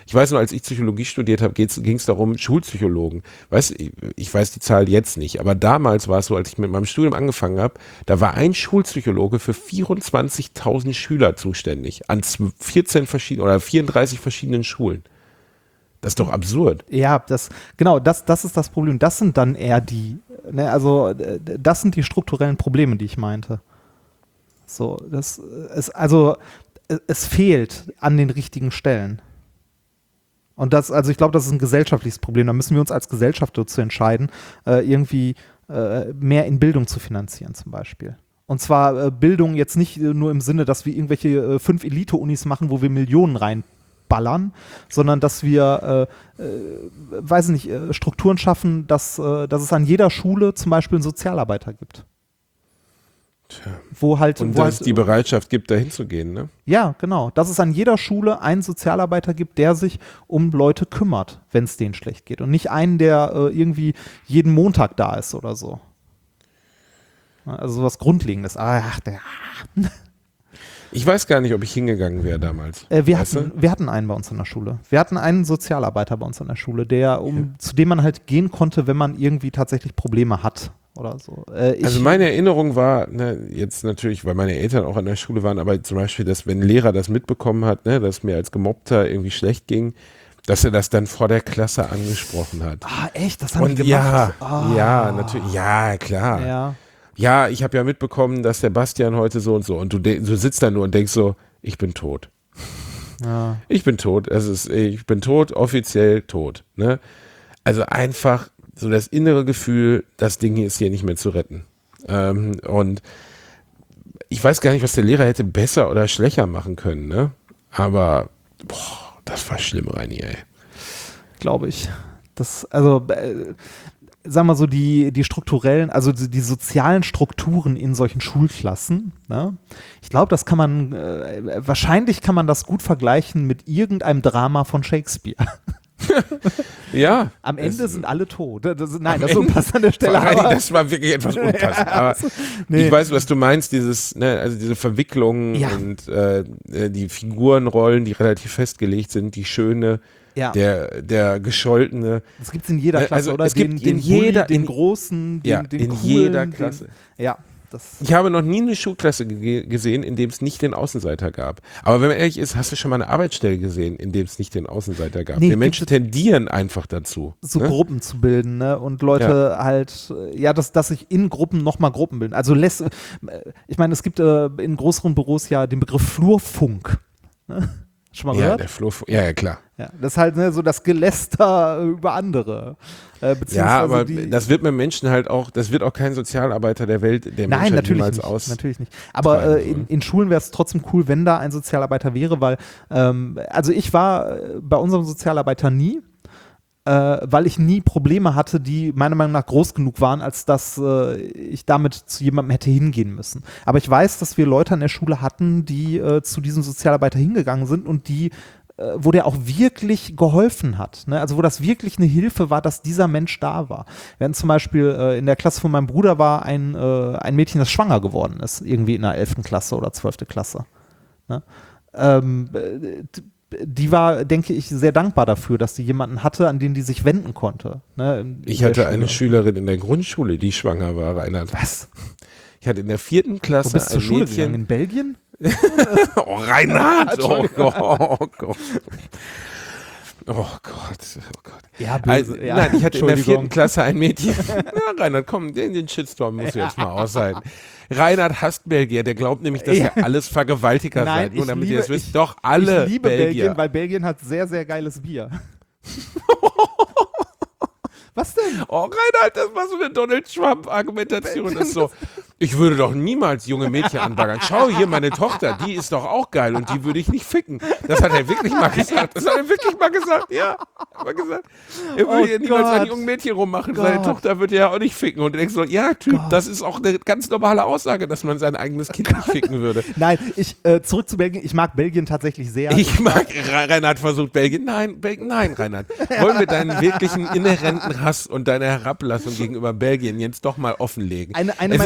Ich weiß nur, als ich Psychologie studiert habe, ging es darum, Schulpsychologen. Weißt, ich, ich weiß die Zahl jetzt nicht, aber damals war es so, als ich mit meinem Studium angefangen habe, da war ein Schulpsychologe für vierundzwanzigtausend Schüler zuständig an vierzehn verschiedenen oder vierunddreißig verschiedenen Schulen. Das ist doch absurd. Ja, das, genau, das, das ist das Problem. Das sind dann eher die, ne, also das sind die strukturellen Probleme, die ich meinte. So, das ist, also es fehlt an den richtigen Stellen. Und das, also ich glaube, das ist ein gesellschaftliches Problem. Da müssen wir uns als Gesellschaft dazu entscheiden, äh, irgendwie äh, mehr in Bildung zu finanzieren zum Beispiel. Und zwar äh, Bildung jetzt nicht äh, nur im Sinne, dass wir irgendwelche äh, fünf Elite-Unis machen, wo wir Millionen rein ballern, sondern dass wir, äh, äh, weiß nicht, äh, Strukturen schaffen, dass, äh, dass es an jeder Schule zum Beispiel einen Sozialarbeiter gibt. Tja. Wo halt, Und wo dass es halt, die Bereitschaft gibt, da hinzugehen, ne? Ja, genau. Dass es an jeder Schule einen Sozialarbeiter gibt, der sich um Leute kümmert, wenn es denen schlecht geht. Und nicht einen, der äh, irgendwie jeden Montag da ist oder so. Also sowas Grundlegendes. Ach, der... Ich weiß gar nicht, ob ich hingegangen wäre damals. Äh, wir, weißt hatten, du? wir hatten einen bei uns in der Schule. Wir hatten einen Sozialarbeiter bei uns in der Schule, der, um, zu dem man halt gehen konnte, wenn man irgendwie tatsächlich Probleme hat oder so. Äh, ich, Also meine Erinnerung war, ne, jetzt natürlich, weil meine Eltern auch an der Schule waren, aber zum Beispiel, dass wenn ein Lehrer das mitbekommen hat, ne, dass mir als Gemobbter irgendwie schlecht ging, dass er das dann vor der Klasse angesprochen hat. Ah, echt? Das haben Und die ja, gemacht? Ah. ja, natürlich, ja, klar. Ja. Ja, ich habe ja mitbekommen, dass der Bastian heute so und so und du, de- du sitzt da nur und denkst so, ich bin tot. Ja. Ich bin tot. Es ist, ich bin tot, offiziell tot. Ne? Also einfach so das innere Gefühl, das Ding hier ist hier nicht mehr zu retten. Ähm, und ich weiß gar nicht, was der Lehrer hätte besser oder schlechter machen können. Ne? Aber boah, das war schlimm, Reini, ey. Glaube ich. Das, also, äh, sagen wir so, die, die strukturellen, also die, die sozialen Strukturen in solchen Schulklassen, ne? Ich glaube, das kann man, äh, wahrscheinlich kann man das gut vergleichen mit irgendeinem Drama von Shakespeare. Ja. Am Ende es, sind alle tot. Das, nein, am das ist Ende- unpassend an der Stelle. Reini, Aber, das war wirklich etwas unpassend. Aber nee. ich weiß, was du meinst, dieses, ne, also diese Verwicklungen Ja. und äh, die Figurenrollen, die relativ festgelegt sind, die schöne, Ja. der, der gescholtene. Das gibt es in jeder Äh, Klasse, also oder? es gibt den, in den jeder- Bulli, den in- Großen, den, Ja, den in Coolen, jeder den- Klasse. Ja, das. Ich habe noch nie eine Schulklasse ge gesehen, in dem es nicht den Außenseiter gab. Aber wenn man ehrlich ist, hast du schon mal eine Arbeitsstelle gesehen, in dem es nicht den Außenseiter gab? Nee, Wir Menschen gibt es- tendieren einfach dazu. so ne? Gruppen zu bilden, ne? Und Leute halt, äh, ja, dass, dass sich in Gruppen nochmal Gruppen bilden. Also lässt, äh, ich meine, es gibt äh, in größeren Büros ja den Begriff Flurfunk. Ne? Schon mal Ja, gehört? der Flur, ja, ja, klar. Ja, das ist halt ne, so das Geläster über andere. Äh, Ja, beziehungsweise aber die, das wird mit Menschen halt auch, das wird auch kein Sozialarbeiter der Welt, der Nein, Menschheit natürlich niemals nicht, aus. natürlich nicht. Aber treiben äh, in, sollen. in Schulen wäre es trotzdem cool, wenn da ein Sozialarbeiter wäre, weil, ähm, also ich war äh, bei unserem Sozialarbeiter nie, äh, weil ich nie Probleme hatte, die meiner Meinung nach groß genug waren, als dass äh, ich damit zu jemandem hätte hingehen müssen. Aber ich weiß, dass wir Leute an der Schule hatten, die äh, zu diesem Sozialarbeiter hingegangen sind und die äh, wo der auch wirklich geholfen hat. Ne? Also wo das wirklich eine Hilfe war, dass dieser Mensch da war. Wir hatten zum Beispiel äh, in der Klasse von meinem Bruder war ein, äh, ein Mädchen, das schwanger geworden ist, irgendwie in der elften Klasse oder zwölften Klasse. Ne? Ähm, äh, die war, denke ich, sehr dankbar dafür, dass sie jemanden hatte, an den die sich wenden konnte. Ne, in, in Ich der hatte Schule. eine Schülerin in der Grundschule, die schwanger war, Reinhard. Was? Ich hatte in der vierten Klasse Wo bist du ein zur Schule Mädchen. gegangen? In Belgien? Oh, Reinhard! Oh Gott, oh Gott. Oh Gott, oh Gott. Ja, Also, böse, ja. Nein, ich hatte in der Entschuldigung. vierten Klasse ein Mädchen. Ja, Reinhard, komm, den, den Shitstorm musst du jetzt mal aushalten. Reinhard hasst Belgier, der glaubt nämlich, dass Ja. wir alles Vergewaltiger Nein, seid. Nur ich damit liebe- ihr das wisst, ich- doch alle Ich liebe Belgier. Belgien, weil Belgien hat sehr, sehr geiles Bier. Was denn? Oh, Reinhard, das war so eine Donald Trump-Argumentation. Das ist so, ich würde doch niemals junge Mädchen anbaggern. Schau hier, meine Tochter, die ist doch auch geil und die würde ich nicht ficken. Das hat er wirklich mal gesagt. Das hat er wirklich mal gesagt, ja. Hat er gesagt. Er würde Oh hier niemals an Gott. jungen Mädchen rummachen. Gott. Seine Tochter würde ja auch nicht ficken. Und du denkst so, ja, Typ, Gott. das ist auch eine ganz normale Aussage, dass man sein eigenes Kind nicht ficken würde. Nein, ich, äh, zurück zu Belgien. Ich mag Belgien tatsächlich sehr. Ich mag, Reinhard versucht Belgien. Nein, Belgien, nein, Reinhard. Wollen wir deinen wirklichen inhärenten Hass und deine Herablassung gegenüber Belgien jetzt doch mal offenlegen? Eine- eine es meiner ist oft liebsten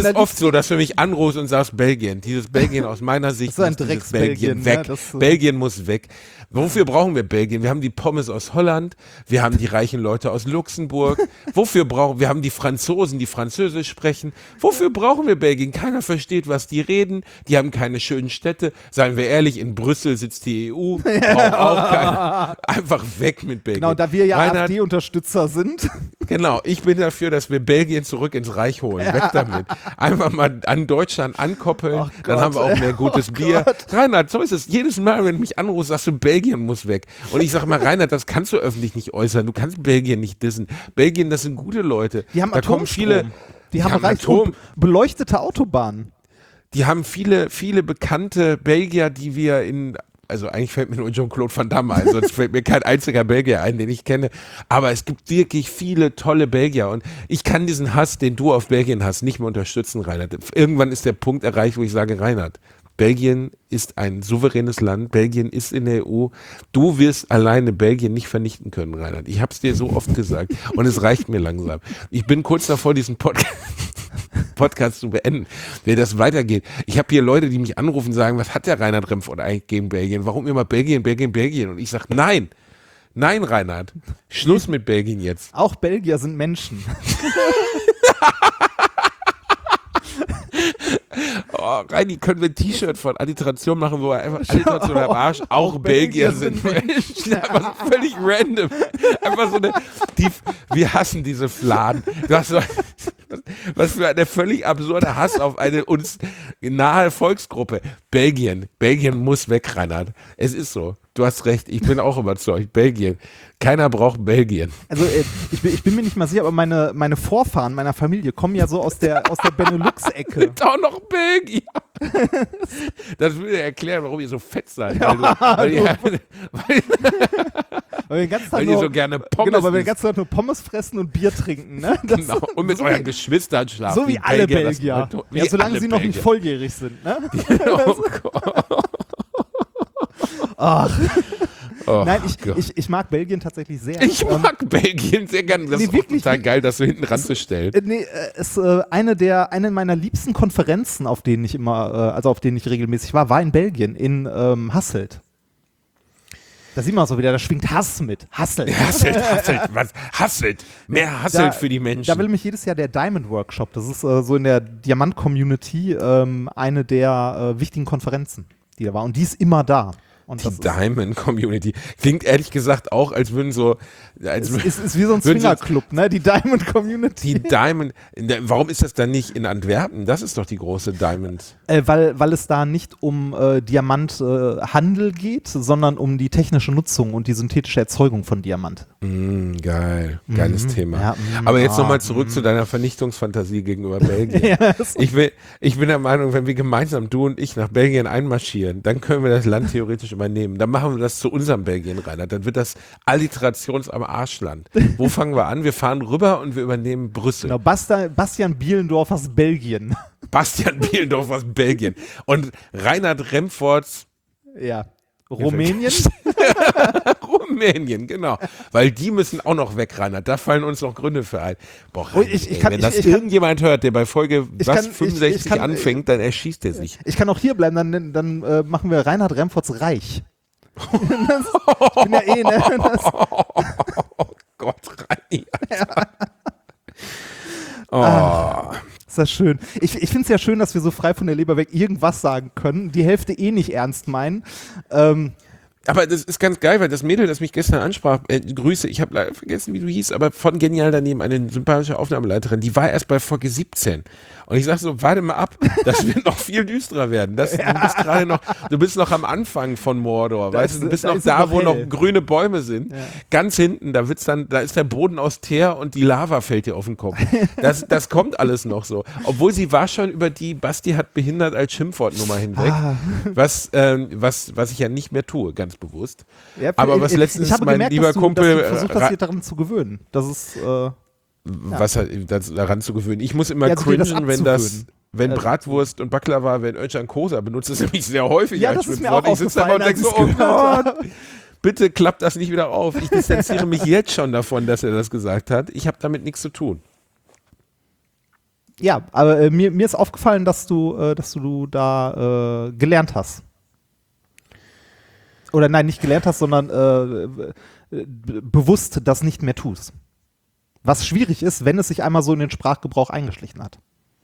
so, dass du mich anrufst und sagst, Belgien, dieses Belgien aus meiner Sicht Das ist ein muss dieses Drecks-Belgien, Belgien weg. ne? Das, äh, Belgien muss weg. Wofür brauchen wir Belgien? Wir haben die Pommes aus Holland, wir haben die reichen Leute aus Luxemburg. Wofür brauchen wir? haben die Franzosen, die Französisch sprechen. Wofür brauchen wir Belgien? Keiner versteht, was die reden. Die haben keine schönen Städte. Seien wir ehrlich, in Brüssel sitzt die E U. Braucht auch keine. Einfach weg mit Belgien. Genau, da wir ja Reinhard, AfD-Unterstützer sind. Genau, ich bin dafür, dass wir Belgien zurück ins Reich holen. Weg damit. Einfach mal an Deutschland ankoppeln, Oh dann Gott, haben wir auch mehr gutes oh Bier. Gott. Reinhard, so ist es. Jedes Mal, wenn du mich anrufst, sagst du, Belgien muss weg. Und ich sage mal, Reinhard, das kannst du öffentlich nicht äußern. Du kannst Belgien nicht dissen. Belgien, das sind gute Leute. Die haben da kommen Atomstrom. viele, Die haben, haben reich Atom. und beleuchtete Autobahnen. Die haben viele, viele bekannte Belgier, die wir in, also eigentlich fällt mir nur Jean-Claude Van Damme ein, sonst fällt mir kein einziger Belgier ein, den ich kenne. Aber es gibt wirklich viele tolle Belgier und ich kann diesen Hass, den du auf Belgien hast, nicht mehr unterstützen, Reinhard. Irgendwann ist der Punkt erreicht, wo ich sage, Reinhard, Belgien ist ein souveränes Land, Belgien ist in der E U. Du wirst alleine Belgien nicht vernichten können, Reinhard. Ich habe es dir so oft gesagt und es reicht mir langsam. Ich bin kurz davor, diesen Podcast, Podcast zu beenden, wenn das weitergeht. Ich habe hier Leute, die mich anrufen und sagen, was hat der Reinhard Remford eigentlich gegen Belgien? Warum immer Belgien, Belgien, Belgien? Und ich sage, nein, nein, Reinhard, Schluss mit Belgien jetzt. Auch Belgier sind Menschen. Oh, Reini, können wir ein T-Shirt von Alliteration machen, wo wir einfach Alliteration am Arsch, auch, auch Belgier sind Menschen. Einfach so völlig random. Einfach so eine, die, wir hassen diese Fladen. Du hast so, was für eine völlig absurde Hass auf eine uns nahe Volksgruppe. Belgien. Belgien muss weg, Reinhard. Es ist so. Du hast recht. Ich bin auch überzeugt. Belgien. Keiner braucht Belgien. Also äh, ich, bin, ich bin mir nicht mal sicher, aber meine, meine Vorfahren meiner Familie kommen ja so aus der, aus der Benelux-Ecke. Ist auch noch Belgier. Das würde erklären, warum ihr so fett seid. Weil, du, weil, ihr, weil, Weil wir den ganzen Tag weil nur, ihr so gerne Pommes Genau, weil wir den isst. ganzen Tag nur Pommes fressen und Bier trinken. Ne? Das, Genau. Und mit so euren wie, Geschwistern schlafen. so wie alle Belgier, das- Belgier. wie Ja, solange alle sie noch nicht Belgier. volljährig sind. Ne? Oh Gott. Ach. Oh Nein, ich, Gott. ich, ich mag Belgien tatsächlich sehr. Ich Ähm, mag Belgien sehr gerne. Das nee, ist auch wirklich, total wie- geil, das so hinten ranzustellen. Äh, nee, äh, ist äh, eine der eine meiner liebsten Konferenzen, auf denen ich immer, äh, also auf denen ich regelmäßig war, war in Belgien, in ähm, Hasselt. Da sieht man so wieder, da schwingt Hass mit. Hasselt. Hasselt, Hasselt, was? Hasselt. Mehr Hasselt Da- für die Menschen. Da will mich jedes Jahr der Diamond Workshop, das ist äh, so in der Diamant-Community ähm, eine der äh, wichtigen Konferenzen, die da war. Und die ist immer da. Und die das ist, Diamond Community. Klingt ehrlich gesagt auch, als würden so. Als es ist, ist wie so ein würden so- Swingerclub, ne? Die Diamond Community. Die Diamond. Warum ist das dann nicht in Antwerpen? Das ist doch die große Diamond. Äh, weil, weil es da nicht um äh, Diamanthandel äh, geht, sondern um die technische Nutzung und die synthetische Erzeugung von Diamant. Mm, geil. Geiles Thema. Ja, mm, Aber jetzt ah, nochmal zurück zu deiner Vernichtungsfantasie gegenüber Belgien. ich, will, ich bin der Meinung, wenn wir gemeinsam, du und ich, nach Belgien einmarschieren, dann können wir das Land theoretisch übernehmen. Dann machen wir das zu unserem Belgien, Reinhard. Dann wird das Alliterations am Arschland. Wo fangen wir an? Wir fahren rüber und wir übernehmen Brüssel. Genau, Basta, Bastian Bielendorf aus Belgien. Bastian Bielendorf aus Belgien. Und Reinhard Remfords Ja. Rumänien? Rumänien, genau. Weil die müssen auch noch weg, Reinhard. Da fallen uns noch Gründe für ein. Boah, Oh, ich- ich ey, kann- wenn ich- das ich kann- irgendjemand hört, der bei Folge Ich was kann- ich- fünfundsechzig ich kann- anfängt, dann erschießt er sich. Ich kann auch hier bleiben, dann, dann äh, machen wir Reinhard Remfords Reich. das, ich bin ja eh, ne? Das, Oh Gott, Reini. Oh. ist das schön. Ich, ich finde es ja schön, dass wir so frei von der Leber weg irgendwas sagen können, die Hälfte eh nicht ernst meinen. Ähm, Aber das ist ganz geil, weil das Mädel, das mich gestern ansprach, äh, Grüße, ich habe leider vergessen, wie du hieß, aber von Genial daneben, eine sympathische Aufnahmeleiterin, die war erst bei Folge siebzehn. Und ich sag so, warte mal ab, das wird noch viel düsterer werden. Das, du bist gerade noch, du bist noch am Anfang von Mordor, Da weißt ist- du, du bist da noch ist es da, noch wo hell. noch grüne Bäume sind. Ja. Ganz hinten, da wird's dann, da ist der Boden aus Teer und die Lava fällt dir auf den Kopf. Das, das kommt alles noch so. Obwohl sie war schon über die Basti hat behindert als Schimpfwortnummer hinweg, Ah. was, ähm, was, was ich ja nicht mehr tue, ganz bewusst. ja, Aber ich- was ich- letztens ich habe mein gemerkt, lieber dass du, Kumpel, dass du versucht äh, hast, Ra- dir daran zu gewöhnen. Das ist, äh, was hat, das, daran zu gewöhnen. Ich muss immer Ja, also dir das cringen, wenn das, abzugewöhnen. wenn Also- Bratwurst und Baklava, wenn Özcan Kosa benutzt, das nämlich sehr häufig. Ja, als das ist mir Schimpfwort. auch Ich sitze da und aufgefallen, denke so, als oh ich's gehört Gott, bitte klappt das nicht wieder auf. Ich distanziere mich jetzt schon davon, dass er das gesagt hat. Ich habe damit nichts zu tun. Ja, aber äh, mir, mir ist aufgefallen, dass du, äh, dass du da äh, gelernt hast. Oder nein, nicht gelernt hast, sondern äh, b- bewusst das nicht mehr tust. Was schwierig ist, wenn es sich einmal so in den Sprachgebrauch eingeschlichen hat.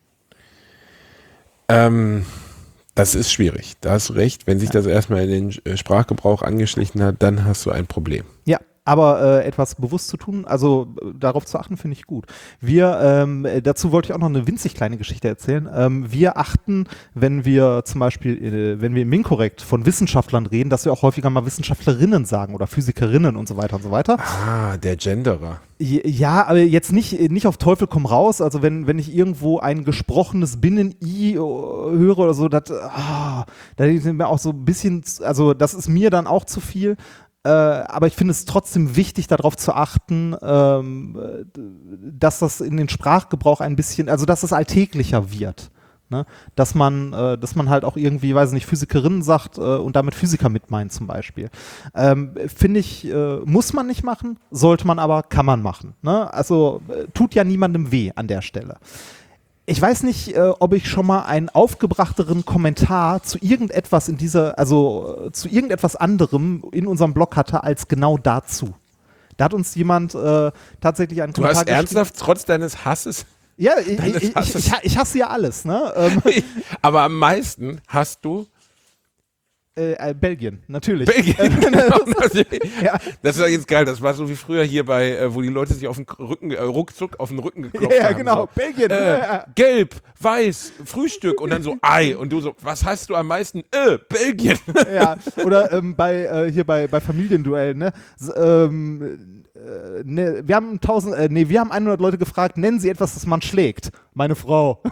Ähm, das ist schwierig. Da hast du recht. Wenn sich das erstmal in den äh, Sprachgebrauch angeschlichen hat, dann hast du ein Problem. Ja, aber äh, etwas bewusst zu tun, also äh, darauf zu achten, finde ich gut. Wir, ähm, äh, dazu wollte ich auch noch eine winzig kleine Geschichte erzählen. Ähm, wir achten, wenn wir zum Beispiel, äh, wenn wir im Minkorrekt von Wissenschaftlern reden, dass wir auch häufiger mal Wissenschaftlerinnen sagen oder Physikerinnen und so weiter und so weiter. Ah, der Genderer. Ja, aber jetzt nicht, nicht auf Teufel komm raus. Also wenn, wenn ich irgendwo ein gesprochenes Binnen-I höre oder so, das, ah, da ist mir auch so ein bisschen, also das ist mir dann auch zu viel. Äh, aber ich finde es trotzdem wichtig, darauf zu achten, ähm, dass das in den Sprachgebrauch ein bisschen, also dass es alltäglicher wird. Ne? Dass man, äh, dass man halt auch irgendwie, weiß nicht, Physikerinnen sagt äh, und damit Physiker mit meint zum Beispiel. Ähm, Finde ich, äh, muss man nicht machen, sollte man aber, kann man machen. Ne? Also äh, tut ja niemandem weh an der Stelle. Ich weiß nicht, äh, ob ich schon mal einen aufgebrachteren Kommentar zu irgendetwas in dieser, also äh, zu irgendetwas anderem in unserem Blog hatte, als genau dazu. Da hat uns jemand äh, tatsächlich einen Du Kommentar hast ernsthaft trotz deines Hasses, Ja, ich, deines ich, ich, Hasses. ich, ich hasse ja alles, ne? Ähm, aber am meisten hast du äh, äh, Belgien, natürlich. Belgien. Genau, das, Ja. das war jetzt geil. Das war so wie früher hier bei, äh, wo die Leute sich auf den Rücken, äh, ruckzuck auf den Rücken geklopft Ja, haben. genau, So. Belgien. Äh, Ja. gelb, weiß, Frühstück und dann so Ei. Und du so, was hast du am meisten? Äh, Belgien. Ja, oder ähm, bei äh, hier bei, bei Familienduellen, ne? S ähm, äh, ne, wir haben tausend, äh, nee, wir haben hundert Leute gefragt, nennen Sie etwas, das man schlägt. Meine Frau.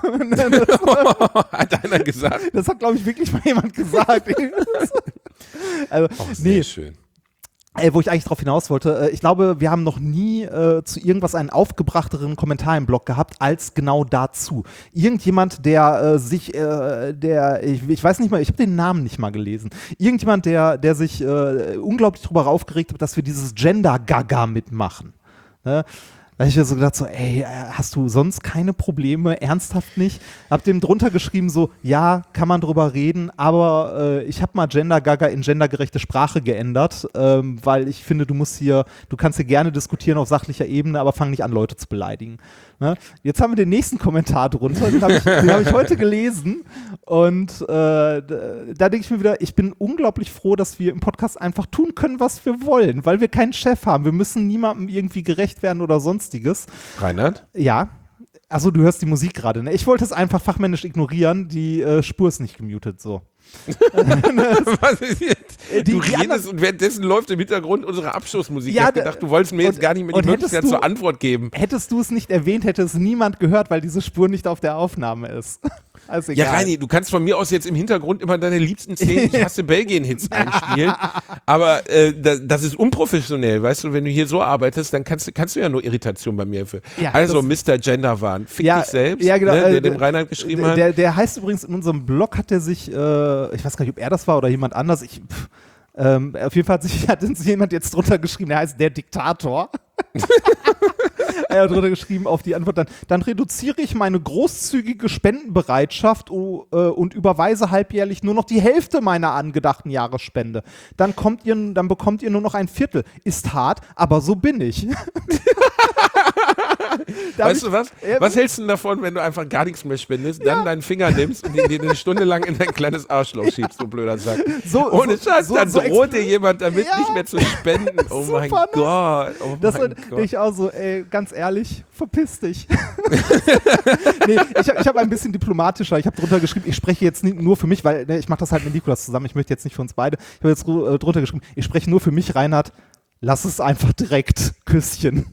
Hat einer gesagt. Das hat, glaube ich, wirklich mal jemand gesagt. Also, Oh, sehr nee, schön. Äh, wo ich eigentlich drauf hinaus wollte, äh, ich glaube, wir haben noch nie äh, zu irgendwas einen aufgebrachteren Kommentar im Blog gehabt, als genau dazu. Irgendjemand, der äh, sich, äh, der, ich, ich weiß nicht mal, ich habe den Namen nicht mal gelesen. Irgendjemand, der, der sich äh, unglaublich darüber aufgeregt hat, dass wir dieses Gender-Gaga mitmachen. Ne? Da habe ich mir so gedacht, so, ey, hast du sonst keine Probleme? Ernsthaft nicht? Hab dem drunter geschrieben, so, ja, kann man drüber reden, aber äh, ich habe mal Gender Gaga in gendergerechte Sprache geändert, ähm, weil ich finde, du musst hier, du kannst hier gerne diskutieren auf sachlicher Ebene, aber fang nicht an, Leute zu beleidigen. Ne? Jetzt haben wir den nächsten Kommentar drunter, den habe ich, den hab ich heute gelesen und äh, da, da denke ich mir wieder, ich bin unglaublich froh, dass wir im Podcast einfach tun können, was wir wollen, weil wir keinen Chef haben. Wir müssen niemandem irgendwie gerecht werden oder sonstiges. Reinhard? Ja. Also du hörst die Musik gerade, ne? Ich wollte es einfach fachmännisch ignorieren, die äh, Spur ist nicht gemutet, so. Was ist jetzt? Die- du die redest anderen- und währenddessen läuft im Hintergrund unsere Abschlussmusik. Ja, ich hab gedacht, du wolltest mir jetzt und- gar nicht mehr die und hättest Möglichkeit du- zur Antwort geben. Hättest du es nicht erwähnt, hätte es niemand gehört, weil diese Spur nicht auf der Aufnahme ist. Also Ja, egal. Reini, du kannst von mir aus jetzt im Hintergrund immer deine liebsten zehn Ich hasse Belgien-Hits einspielen, aber äh, das, das ist unprofessionell, weißt du, wenn du hier so arbeitest, dann kannst, du- kannst du ja nur Irritation bei mir für. Ja, also das- Mister Genderwahn, fick Ja, dich selbst, ja, genau, ne, der äh, dem Reinhard geschrieben der, hat. Der, der heißt übrigens, in unserem Blog hat er sich, äh, ich weiß gar nicht, ob er das war oder jemand anders, ich, pff, ähm, auf jeden Fall hat sich hat uns jemand jetzt drunter geschrieben, der heißt der Diktator. Er hat drunter geschrieben auf die Antwort dann, dann reduziere ich meine großzügige Spendenbereitschaft oh, äh, und überweise halbjährlich nur noch die Hälfte meiner angedachten Jahresspende. Dann kommt ihr, dann bekommt ihr nur noch ein Viertel. Ist hart, aber so bin ich. Da hab Weißt ich- du was? Ja, Was hältst du denn davon, wenn du einfach gar nichts mehr spendest, dann deinen Finger nimmst und ihn dir eine Stunde lang in dein kleines Arschloch schiebst, du blöder Sack. So- Ohne so- Scheiß, so- dann so droht dir exp- jemand damit, Ja. nicht mehr zu spenden. Oh Super, mein ne? Gott, oh Das mein denke Gott. ich auch so, ey, ganz ehrlich, verpiss dich. Nee, ich habe ich hab ein bisschen diplomatischer, ich habe drunter geschrieben, ich spreche jetzt nicht nur für mich, weil ne, ich mache das halt mit Nikolas zusammen, ich möchte jetzt nicht für uns beide. Ich habe jetzt ru- äh, drunter geschrieben, ich spreche nur für mich, Reinhard, lass es einfach direkt, Küsschen.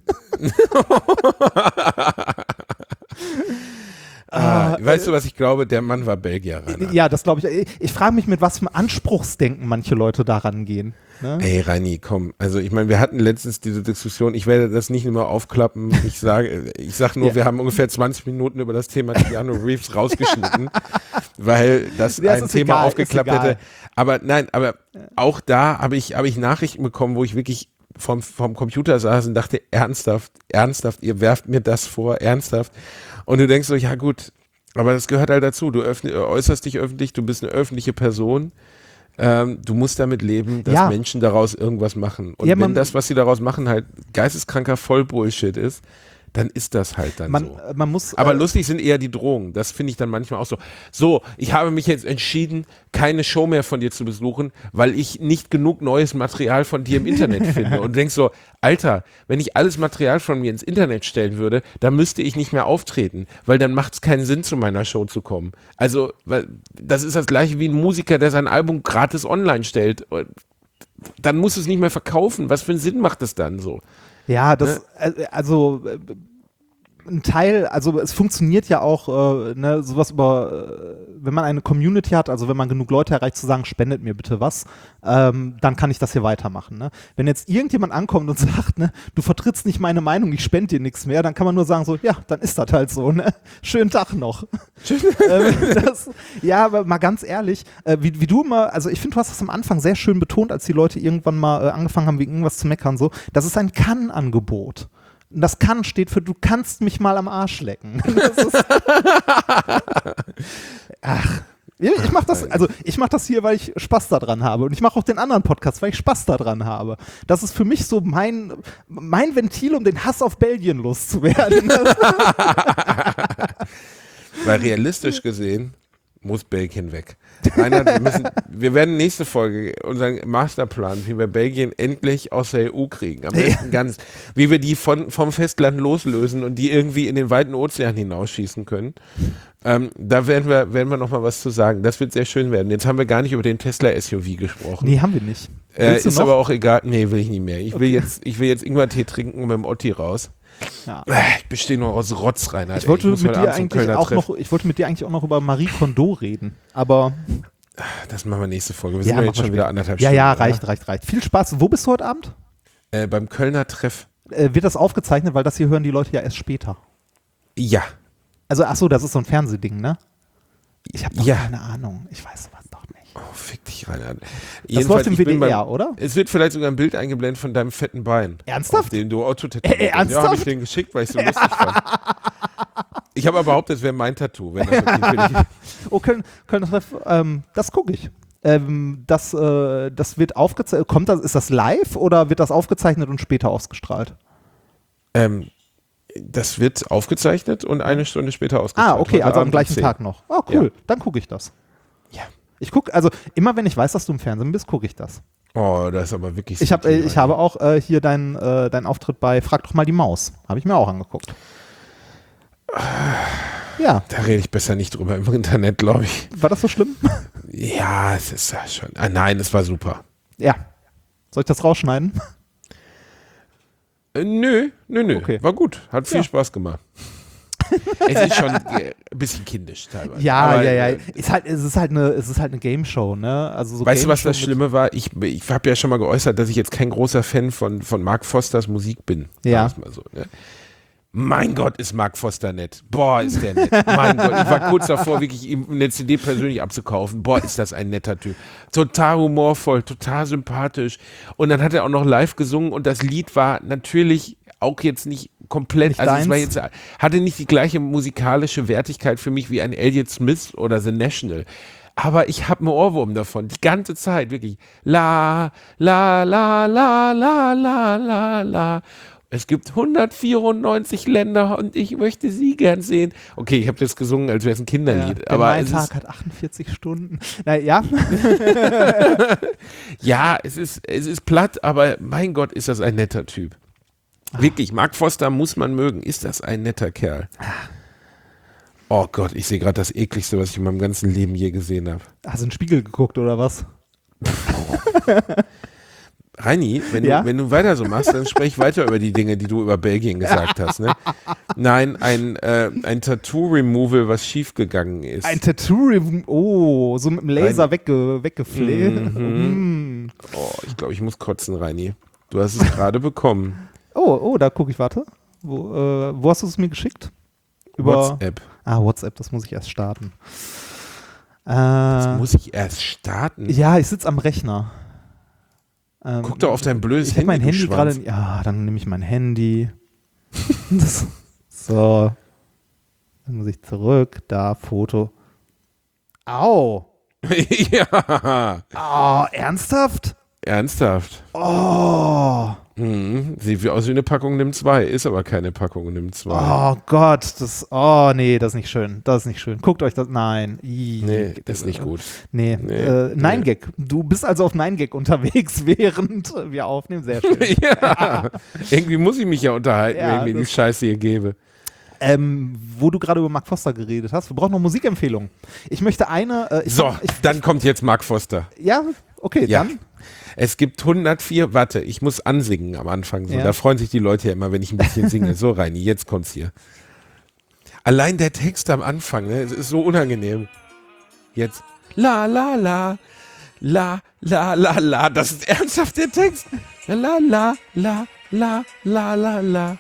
Ah, weißt du, was ich glaube? Der Mann war Belgier, Reinhard. Ja, das glaube ich. Ich, ich frage mich, mit was für einem Anspruchsdenken manche Leute daran gehen. Ne? Ey, Reini, komm. Also ich meine, wir hatten letztens diese Diskussion, ich werde das nicht immer aufklappen. Ich sage, ich sag nur, Ja. wir haben ungefähr zwanzig Minuten über das Thema Keanu Reeves rausgeschnitten, weil das Ja, es ein ist Thema egal, aufgeklappt ist egal. hätte. Aber nein, aber auch da habe ich, habe ich Nachrichten bekommen, wo ich wirklich vom, vom Computer saß und dachte, ernsthaft, ernsthaft, ihr werft mir das vor, ernsthaft. Und du denkst so, ja gut, aber das gehört halt dazu. Du öffn- äußerst dich öffentlich, du bist eine öffentliche Person. Ähm, du musst damit leben, dass Ja. Menschen daraus irgendwas machen. Und Ja, man- wenn das, was sie daraus machen, halt geisteskranker Vollbullshit ist, dann ist das halt dann Man, so. man muss. Aber äh, lustig sind eher die Drohungen. Das finde ich dann manchmal auch so. So, ich habe mich jetzt entschieden, keine Show mehr von dir zu besuchen, weil ich nicht genug neues Material von dir im Internet finde. Und du denkst so, Alter, wenn ich alles Material von mir ins Internet stellen würde, dann müsste ich nicht mehr auftreten, weil dann macht es keinen Sinn, zu meiner Show zu kommen. Also, weil das ist das gleiche wie ein Musiker, der sein Album gratis online stellt. Und dann muss es nicht mehr verkaufen. Was für einen Sinn macht es dann so? Ja, das, äh, also äh, ein Teil, also es funktioniert ja auch, äh, ne, sowas über, äh, wenn man eine Community hat, also wenn man genug Leute erreicht, zu sagen, spendet mir bitte was, ähm, dann kann ich das hier weitermachen. Ne? Wenn jetzt irgendjemand ankommt und sagt, ne, du vertrittst nicht meine Meinung, ich spende dir nichts mehr, dann kann man nur sagen so, ja, dann ist das halt so, ne? Schönen Tag noch. ähm, das, ja, aber mal ganz ehrlich, äh, wie, wie du immer, also ich finde, du hast das am Anfang sehr schön betont, als die Leute irgendwann mal äh, angefangen haben, wegen irgendwas zu meckern, so, das ist ein Kann-Angebot. Und das Kann steht für, du kannst mich mal am Arsch lecken. Das ist Ach. Ich ich mach das, also ich mache das hier, weil ich Spaß daran habe. Und ich mache auch den anderen Podcast, weil ich Spaß daran habe. Das ist für mich so mein, mein Ventil, um den Hass auf Belgien loszuwerden. Weil realistisch gesehen muss Belgien weg. Reinhard, wir, müssen, wir werden nächste Folge unseren Masterplan, wie wir Belgien endlich aus der E U kriegen. Am besten ganz, wie wir die von, vom Festland loslösen und die irgendwie in den weiten Ozean hinausschießen können. Ähm, da werden wir, werden wir noch mal was zu sagen. Das wird sehr schön werden. Jetzt haben wir gar nicht über den Tesla S U V gesprochen. Nee, haben wir nicht. Äh, Willst du ist noch? aber auch egal. Nee, will ich nicht mehr. Ich will Okay. jetzt, ich will jetzt Ingwertee trinken und mit dem Otti raus. Ja. Äh, Ich bestehe nur aus Rotz, Reinhard. Ich wollte, ey. muss mit heute dir Abend zum eigentlich Kölner auch Treff. noch, ich wollte mit dir eigentlich auch noch über Marie Kondo reden. Aber Das machen wir nächste Folge. Wir ja, sind ja machen jetzt wir schon wieder später. anderthalb Ja, Stunden. ja, oder? reicht, reicht, reicht. Viel Spaß. Wo bist du heute Abend? Äh, beim Kölner Treff. Äh, wird das aufgezeichnet, weil das hier hören die Leute ja erst später. Ja. Also, ach so, das ist so ein Fernsehding, ne? Ich habe doch Ja. keine Ahnung. Ich weiß sowas doch nicht. Oh, fick dich, Reinhard. Das läuft im ich bin W D R, beim- oder? Es wird vielleicht sogar ein Bild eingeblendet von deinem fetten Bein. Ernsthaft? Auf dem du Auto Äh, äh, Ja, habe ich ernsthaft? den geschickt, weil ich so lustig fand. Ich habe aber behauptet, das wäre mein Tattoo. Wenn das okay für dich Oh, Köln, Kölner Treff, ähm, das gucke ich. Ähm, das, äh, das wird aufgezeichnet. Kommt das, ist das live oder wird das aufgezeichnet und später ausgestrahlt? ähm, das wird aufgezeichnet und eine Stunde später ausgestrahlt. Ah, okay, Heute also am Abend um gleichen zehn. Tag noch. Oh, cool. Ja. Dann gucke ich das. Ja. Ich gucke, also immer wenn ich weiß, dass du im Fernsehen bist, gucke ich das. Oh, das ist aber wirklich Ich, hab, äh, subtil, ich habe auch äh, hier deinen äh, dein Auftritt bei Frag doch mal die Maus. Habe ich mir auch angeguckt. Ja, Da rede ich besser nicht drüber im Internet, glaube ich. war das so schlimm? Ja, es ist ja schon. Ah, nein, es war super. Ja. Soll ich das rausschneiden? Äh, nö, nö, nö. Okay. War gut. Hat viel Ja. Spaß gemacht. Es ist schon äh, ein bisschen kindisch teilweise. Ja, Aber, ja, ja. äh, Ist halt, es ist halt eine, es ist halt eine Game Show, ne? Also so Weißt du, was Game das Show mit- Schlimme war? Ich, ich habe ja schon mal geäußert, dass ich jetzt kein großer Fan von, von Mark Fosters Musik bin. Ja. Sagen wir's Mal so, ne? Mein Gott, ist Mark Foster nett. Boah, ist der nett. Mein Gott, ich war kurz davor, wirklich ihm eine C D persönlich abzukaufen. Boah, ist das ein netter Typ. Total humorvoll, total sympathisch. Und dann hat er auch noch live gesungen und das Lied war natürlich auch jetzt nicht komplett, Nicht also es war deins? jetzt, hatte nicht die gleiche musikalische Wertigkeit für mich wie ein Elliott Smith oder The National. Aber ich habe einen Ohrwurm davon, die ganze Zeit, wirklich. La, la, la, la, la, la, la, la. Es gibt hundertvierundneunzig Länder und ich möchte sie gern sehen. Okay, ich habe das gesungen, als wäre es ein Ja, Kinderlied. denn aber mein es Tag ist, hat achtundvierzig Stunden. Na ja, ja, es ist, es ist platt, aber mein Gott, ist das ein netter Typ. Wirklich, Mark Foster muss man mögen. Ist das ein netter Kerl? Oh Gott, ich sehe gerade das ekligste, was ich in meinem ganzen Leben je gesehen habe. hast du in den Spiegel geguckt oder was? Reini, wenn, Ja? du, wenn du weiter so machst, dann sprech weiter über die Dinge, die du über Belgien gesagt hast. Ne? Nein, ein, äh, ein Tattoo-Removal, was schiefgegangen ist. Ein Tattoo, oh, so mit dem Laser Ein- wegge, weggefleht. Mm. Oh, ich glaube, ich muss kotzen, Reini. Du hast es gerade bekommen. Oh, oh, da gucke ich, warte. Wo, äh, wo hast du es mir geschickt? Über WhatsApp. Ah, WhatsApp, das muss ich erst starten. Das Äh, muss ich erst starten. ja, ich sitze am Rechner. Ähm, Guck doch auf dein blödes ich Handy. hab mein du Handy gerade. Schwanz. Ja, dann nehme ich mein Handy. Das, so. Dann muss ich zurück. Da, Foto. Au. Ja. Oh, ernsthaft? Ernsthaft. Oh. Mhm. Sieht wie aus wie eine Packung Nimm zwei, ist aber keine Packung Nimm zwei. Oh Gott, das, oh nee, das ist nicht schön, das ist nicht schön. Guckt euch das, nein. Ih, Nee, das ist nicht gut. Nee, Nee, äh, nee. neun Gag. Du bist also auf neun Gag unterwegs, während wir aufnehmen, sehr schön. Ja, irgendwie muss ich mich ja unterhalten, Ja, wenn ich mir die das- Scheiße hier gebe. Ähm, wo du gerade über Mark Foster geredet hast, wir brauchen noch Musikempfehlungen. Ich möchte eine, äh, ich, So, ich, dann kommt jetzt Mark Foster. ja, okay, Ja. dann. Es gibt hundertvier, warte, ich muss ansingen am Anfang. So. Ja. Da freuen sich die Leute ja immer, wenn ich ein bisschen singe. So, Reini, jetzt kommt's hier. Allein der Text am Anfang, ne, es ist so unangenehm. Jetzt. La, la, la. La, la, la, la. Das ist ernsthaft der Text. La, la, la, la, la, la, la, la.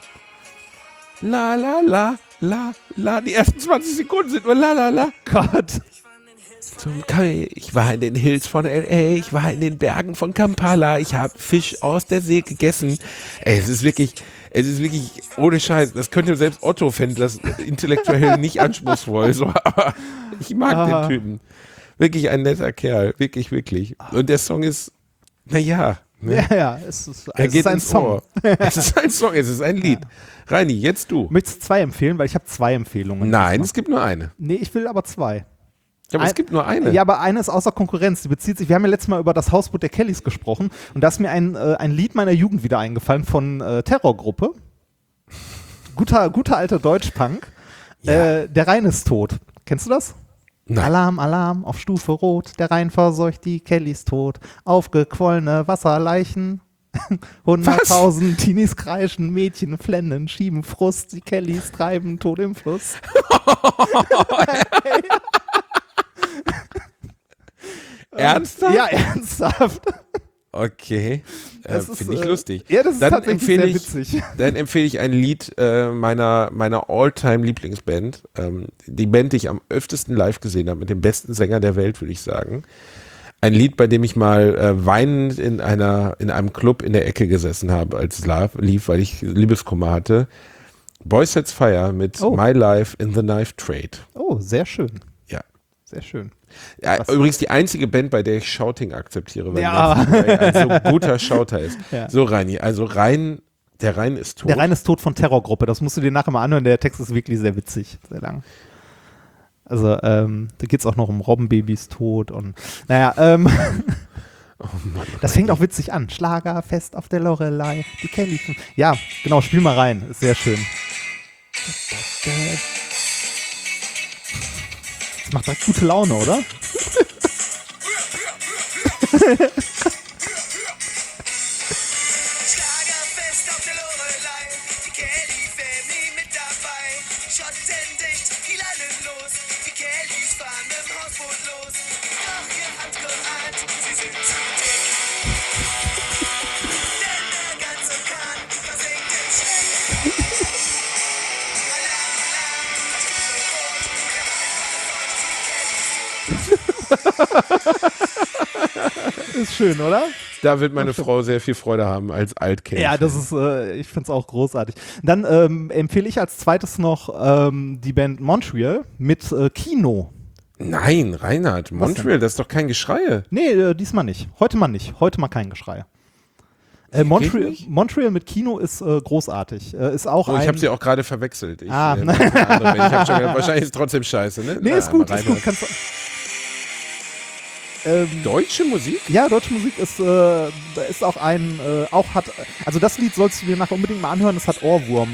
La, la, la, la, la. Die ersten zwanzig Sekunden sind nur la, la, la. Gott. Zum Kai. Ich war in den Hills von L A, ich war in den Bergen von Kampala, ich habe Fisch aus der See gegessen. Ey, es ist wirklich, es ist wirklich ohne Scheiß. Das könnte selbst Otto fänden, das intellektuell nicht anspruchsvoll. So, aber ich mag Aha. den Typen. Wirklich ein netter Kerl, wirklich, wirklich. Und der Song ist, naja, ne? Ja, ja, es ist, er es geht ist ein ins Song. Ohr. Es ist ein Song, es ist ein Lied. Reini, jetzt du. Möchtest du zwei empfehlen, weil ich habe zwei Empfehlungen. Nein, es gibt nur eine. Nee, ich will aber zwei. Ja, aber Ein- es gibt nur eine. Ja, aber eine ist außer Konkurrenz. Die bezieht sich, wir haben ja letztes Mal über das Hausboot der Kellys gesprochen und da ist mir ein, äh, ein Lied meiner Jugend wieder eingefallen von äh, Terrorgruppe. Guter, guter alter Deutschpunk. Ja. Äh, der Rhein ist tot. Kennst du das? Nein. Alarm, Alarm, auf Stufe Rot. Der Rhein verseucht die Kellys tot. Aufgequollene Wasserleichen. Hunderttausend Teenies kreischen, Mädchen flennen, schieben Frust. Die Kellys treiben tot im Fluss. Ernsthaft? Ja, ernsthaft. Okay, äh, Das ist, finde ich äh, lustig. ja, das ist dann tatsächlich empfehle sehr ich, witzig. Dann empfehle ich ein Lied äh, meiner, meiner All-Time-Lieblingsband. Ähm, die Band, die ich am öftesten live gesehen habe, mit dem besten Sänger der Welt, würde ich sagen. Ein Lied, bei dem ich mal äh, weinend in, einer, in einem Club in der Ecke gesessen habe, als es la- lief, weil ich Liebeskummer hatte. Boy Sets Fire mit Oh. My Life in the Knife Trade. Oh, sehr schön. Ja. Sehr schön. Ja, Was- übrigens die einzige Band, bei der ich Shouting akzeptiere, weil Ja. Nancy Ray ein so guter Shouter ist. Ja. So, Reini, also Rhein, der Rhein ist tot. Der Rhein ist tot von Terrorgruppe. Das musst du dir nachher mal anhören. Der Text ist wirklich sehr witzig. Sehr lang. Also, ähm, da geht es auch noch um Robbenbabys Tod und, naja, ähm, Oh Mann, das fängt auch witzig an. Schlagerfest auf der Lorelei. Die Kellys. Ja, genau, spiel mal rein. Ist sehr schön. Das macht direkt gute Laune, oder? Schlagerfest auf der Lorelei, die Kelly-Family mit dabei. Schottendicht, die lallen los, die Kellys fahren mit dem Hausboot los. Doch ihr habt geahnt, sie sind zu dick. Denn der ganze Kahn versinkt im Schreck. Ist schön, oder? da wird meine Frau sehr viel Freude haben als Altkind. Ja, das ist, äh, ich finde es auch großartig. Dann ähm, empfehle ich als zweites noch ähm, die Band Montreal mit äh, Kino. Nein, Reinhard, Montreal, das ist doch kein Geschrei. Nee, äh, diesmal nicht. Heute mal nicht. Heute mal kein Geschrei. Äh, Montreal, nicht? Montreal mit Kino ist äh, großartig. Äh, ist auch Oh, ich ein. habe sie auch gerade verwechselt. Ich, Ah. äh, mit einer anderen Band. ich habe schon gedacht, wahrscheinlich ist es trotzdem scheiße, ne? Nee, Na, ist gut, mal ist gut. reinhören. Kannst du, ähm, Deutsche Musik? ja, deutsche Musik ist, äh, ist auch ein, äh, auch hat, also das Lied sollst du dir nachher unbedingt mal anhören, es hat Ohrwurm.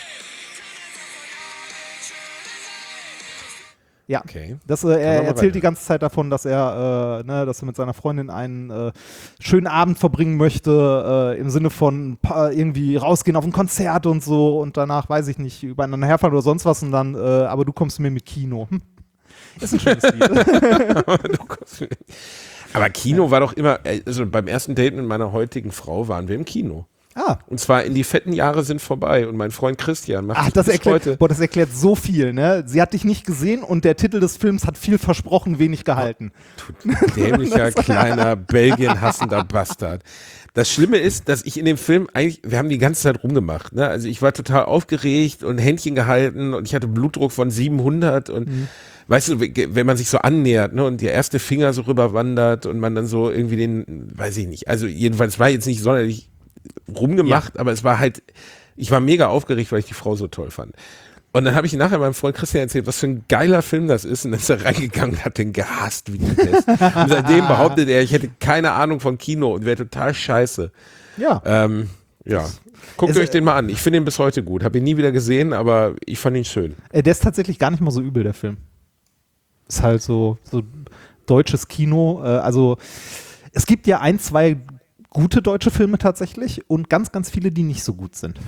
Ja, Okay. das, äh, wir er mal erzählt rein. die ganze Zeit davon, dass er, äh, ne, dass er mit seiner Freundin einen äh, schönen Abend verbringen möchte, äh, im Sinne von pa- irgendwie rausgehen auf ein Konzert und so und danach, weiß ich nicht, übereinander herfallen oder sonst was und dann, äh, aber du kommst mir mit Kino. Hm. Ist ein schönes Lied. Du kommst- Aber Kino war doch immer, also beim ersten Date mit meiner heutigen Frau waren wir im Kino. Ah. Und zwar in die fetten Jahre sind vorbei. Und mein Freund Christian macht Ach, sich das bis erklärt, heute. boah, das erklärt so viel, ne? Sie hat dich nicht gesehen und der Titel des Films hat viel versprochen, wenig gehalten. Dämlicher, kleiner, Belgien-hassender Bastard. Das Schlimme ist, dass ich in dem Film eigentlich, wir haben die ganze Zeit rumgemacht, ne? Also ich war total aufgeregt und Händchen gehalten und ich hatte Blutdruck von siebenhundert und mhm. weißt du, wenn man sich so annähert, ne, und der erste Finger so rüberwandert und man dann so irgendwie den, weiß ich nicht, also jedenfalls war jetzt nicht sonderlich rumgemacht, ja. aber es war halt, ich war mega aufgeregt, weil ich die Frau so toll fand. Und dann habe ich nachher meinem Freund Christian erzählt, was für ein geiler Film das ist. Und dann ist er reingegangen und hat den gehasst wie die Pest. Und seitdem behauptet er, ich hätte keine Ahnung von Kino und wäre total scheiße. Ja. Ähm, ja. Guckt es, euch den mal an. Ich finde ihn bis heute gut. Habe ihn nie wieder gesehen, aber ich fand ihn schön. Der ist tatsächlich gar nicht mal so übel, der Film. Ist halt so, so deutsches Kino. Also es gibt ja ein, zwei gute deutsche Filme tatsächlich und ganz, ganz viele, die nicht so gut sind.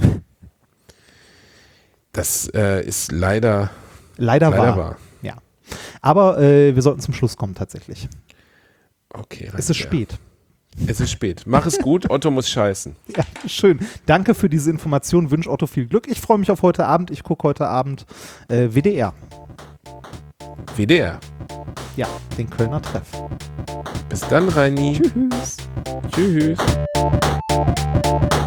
Das äh, ist leider, leider, leider wahr. wahr. Ja. Aber äh, wir sollten zum Schluss kommen tatsächlich. Okay. Es ist spät. Es ist spät. Mach es gut, Otto muss scheißen. Ja, schön. Danke für diese Information. Wünsche Otto viel Glück. Ich freue mich auf heute Abend. Ich gucke heute Abend äh, W D R. W D R? Ja, den Kölner Treff. Bis dann, Reini. Tschüss. Tschüss.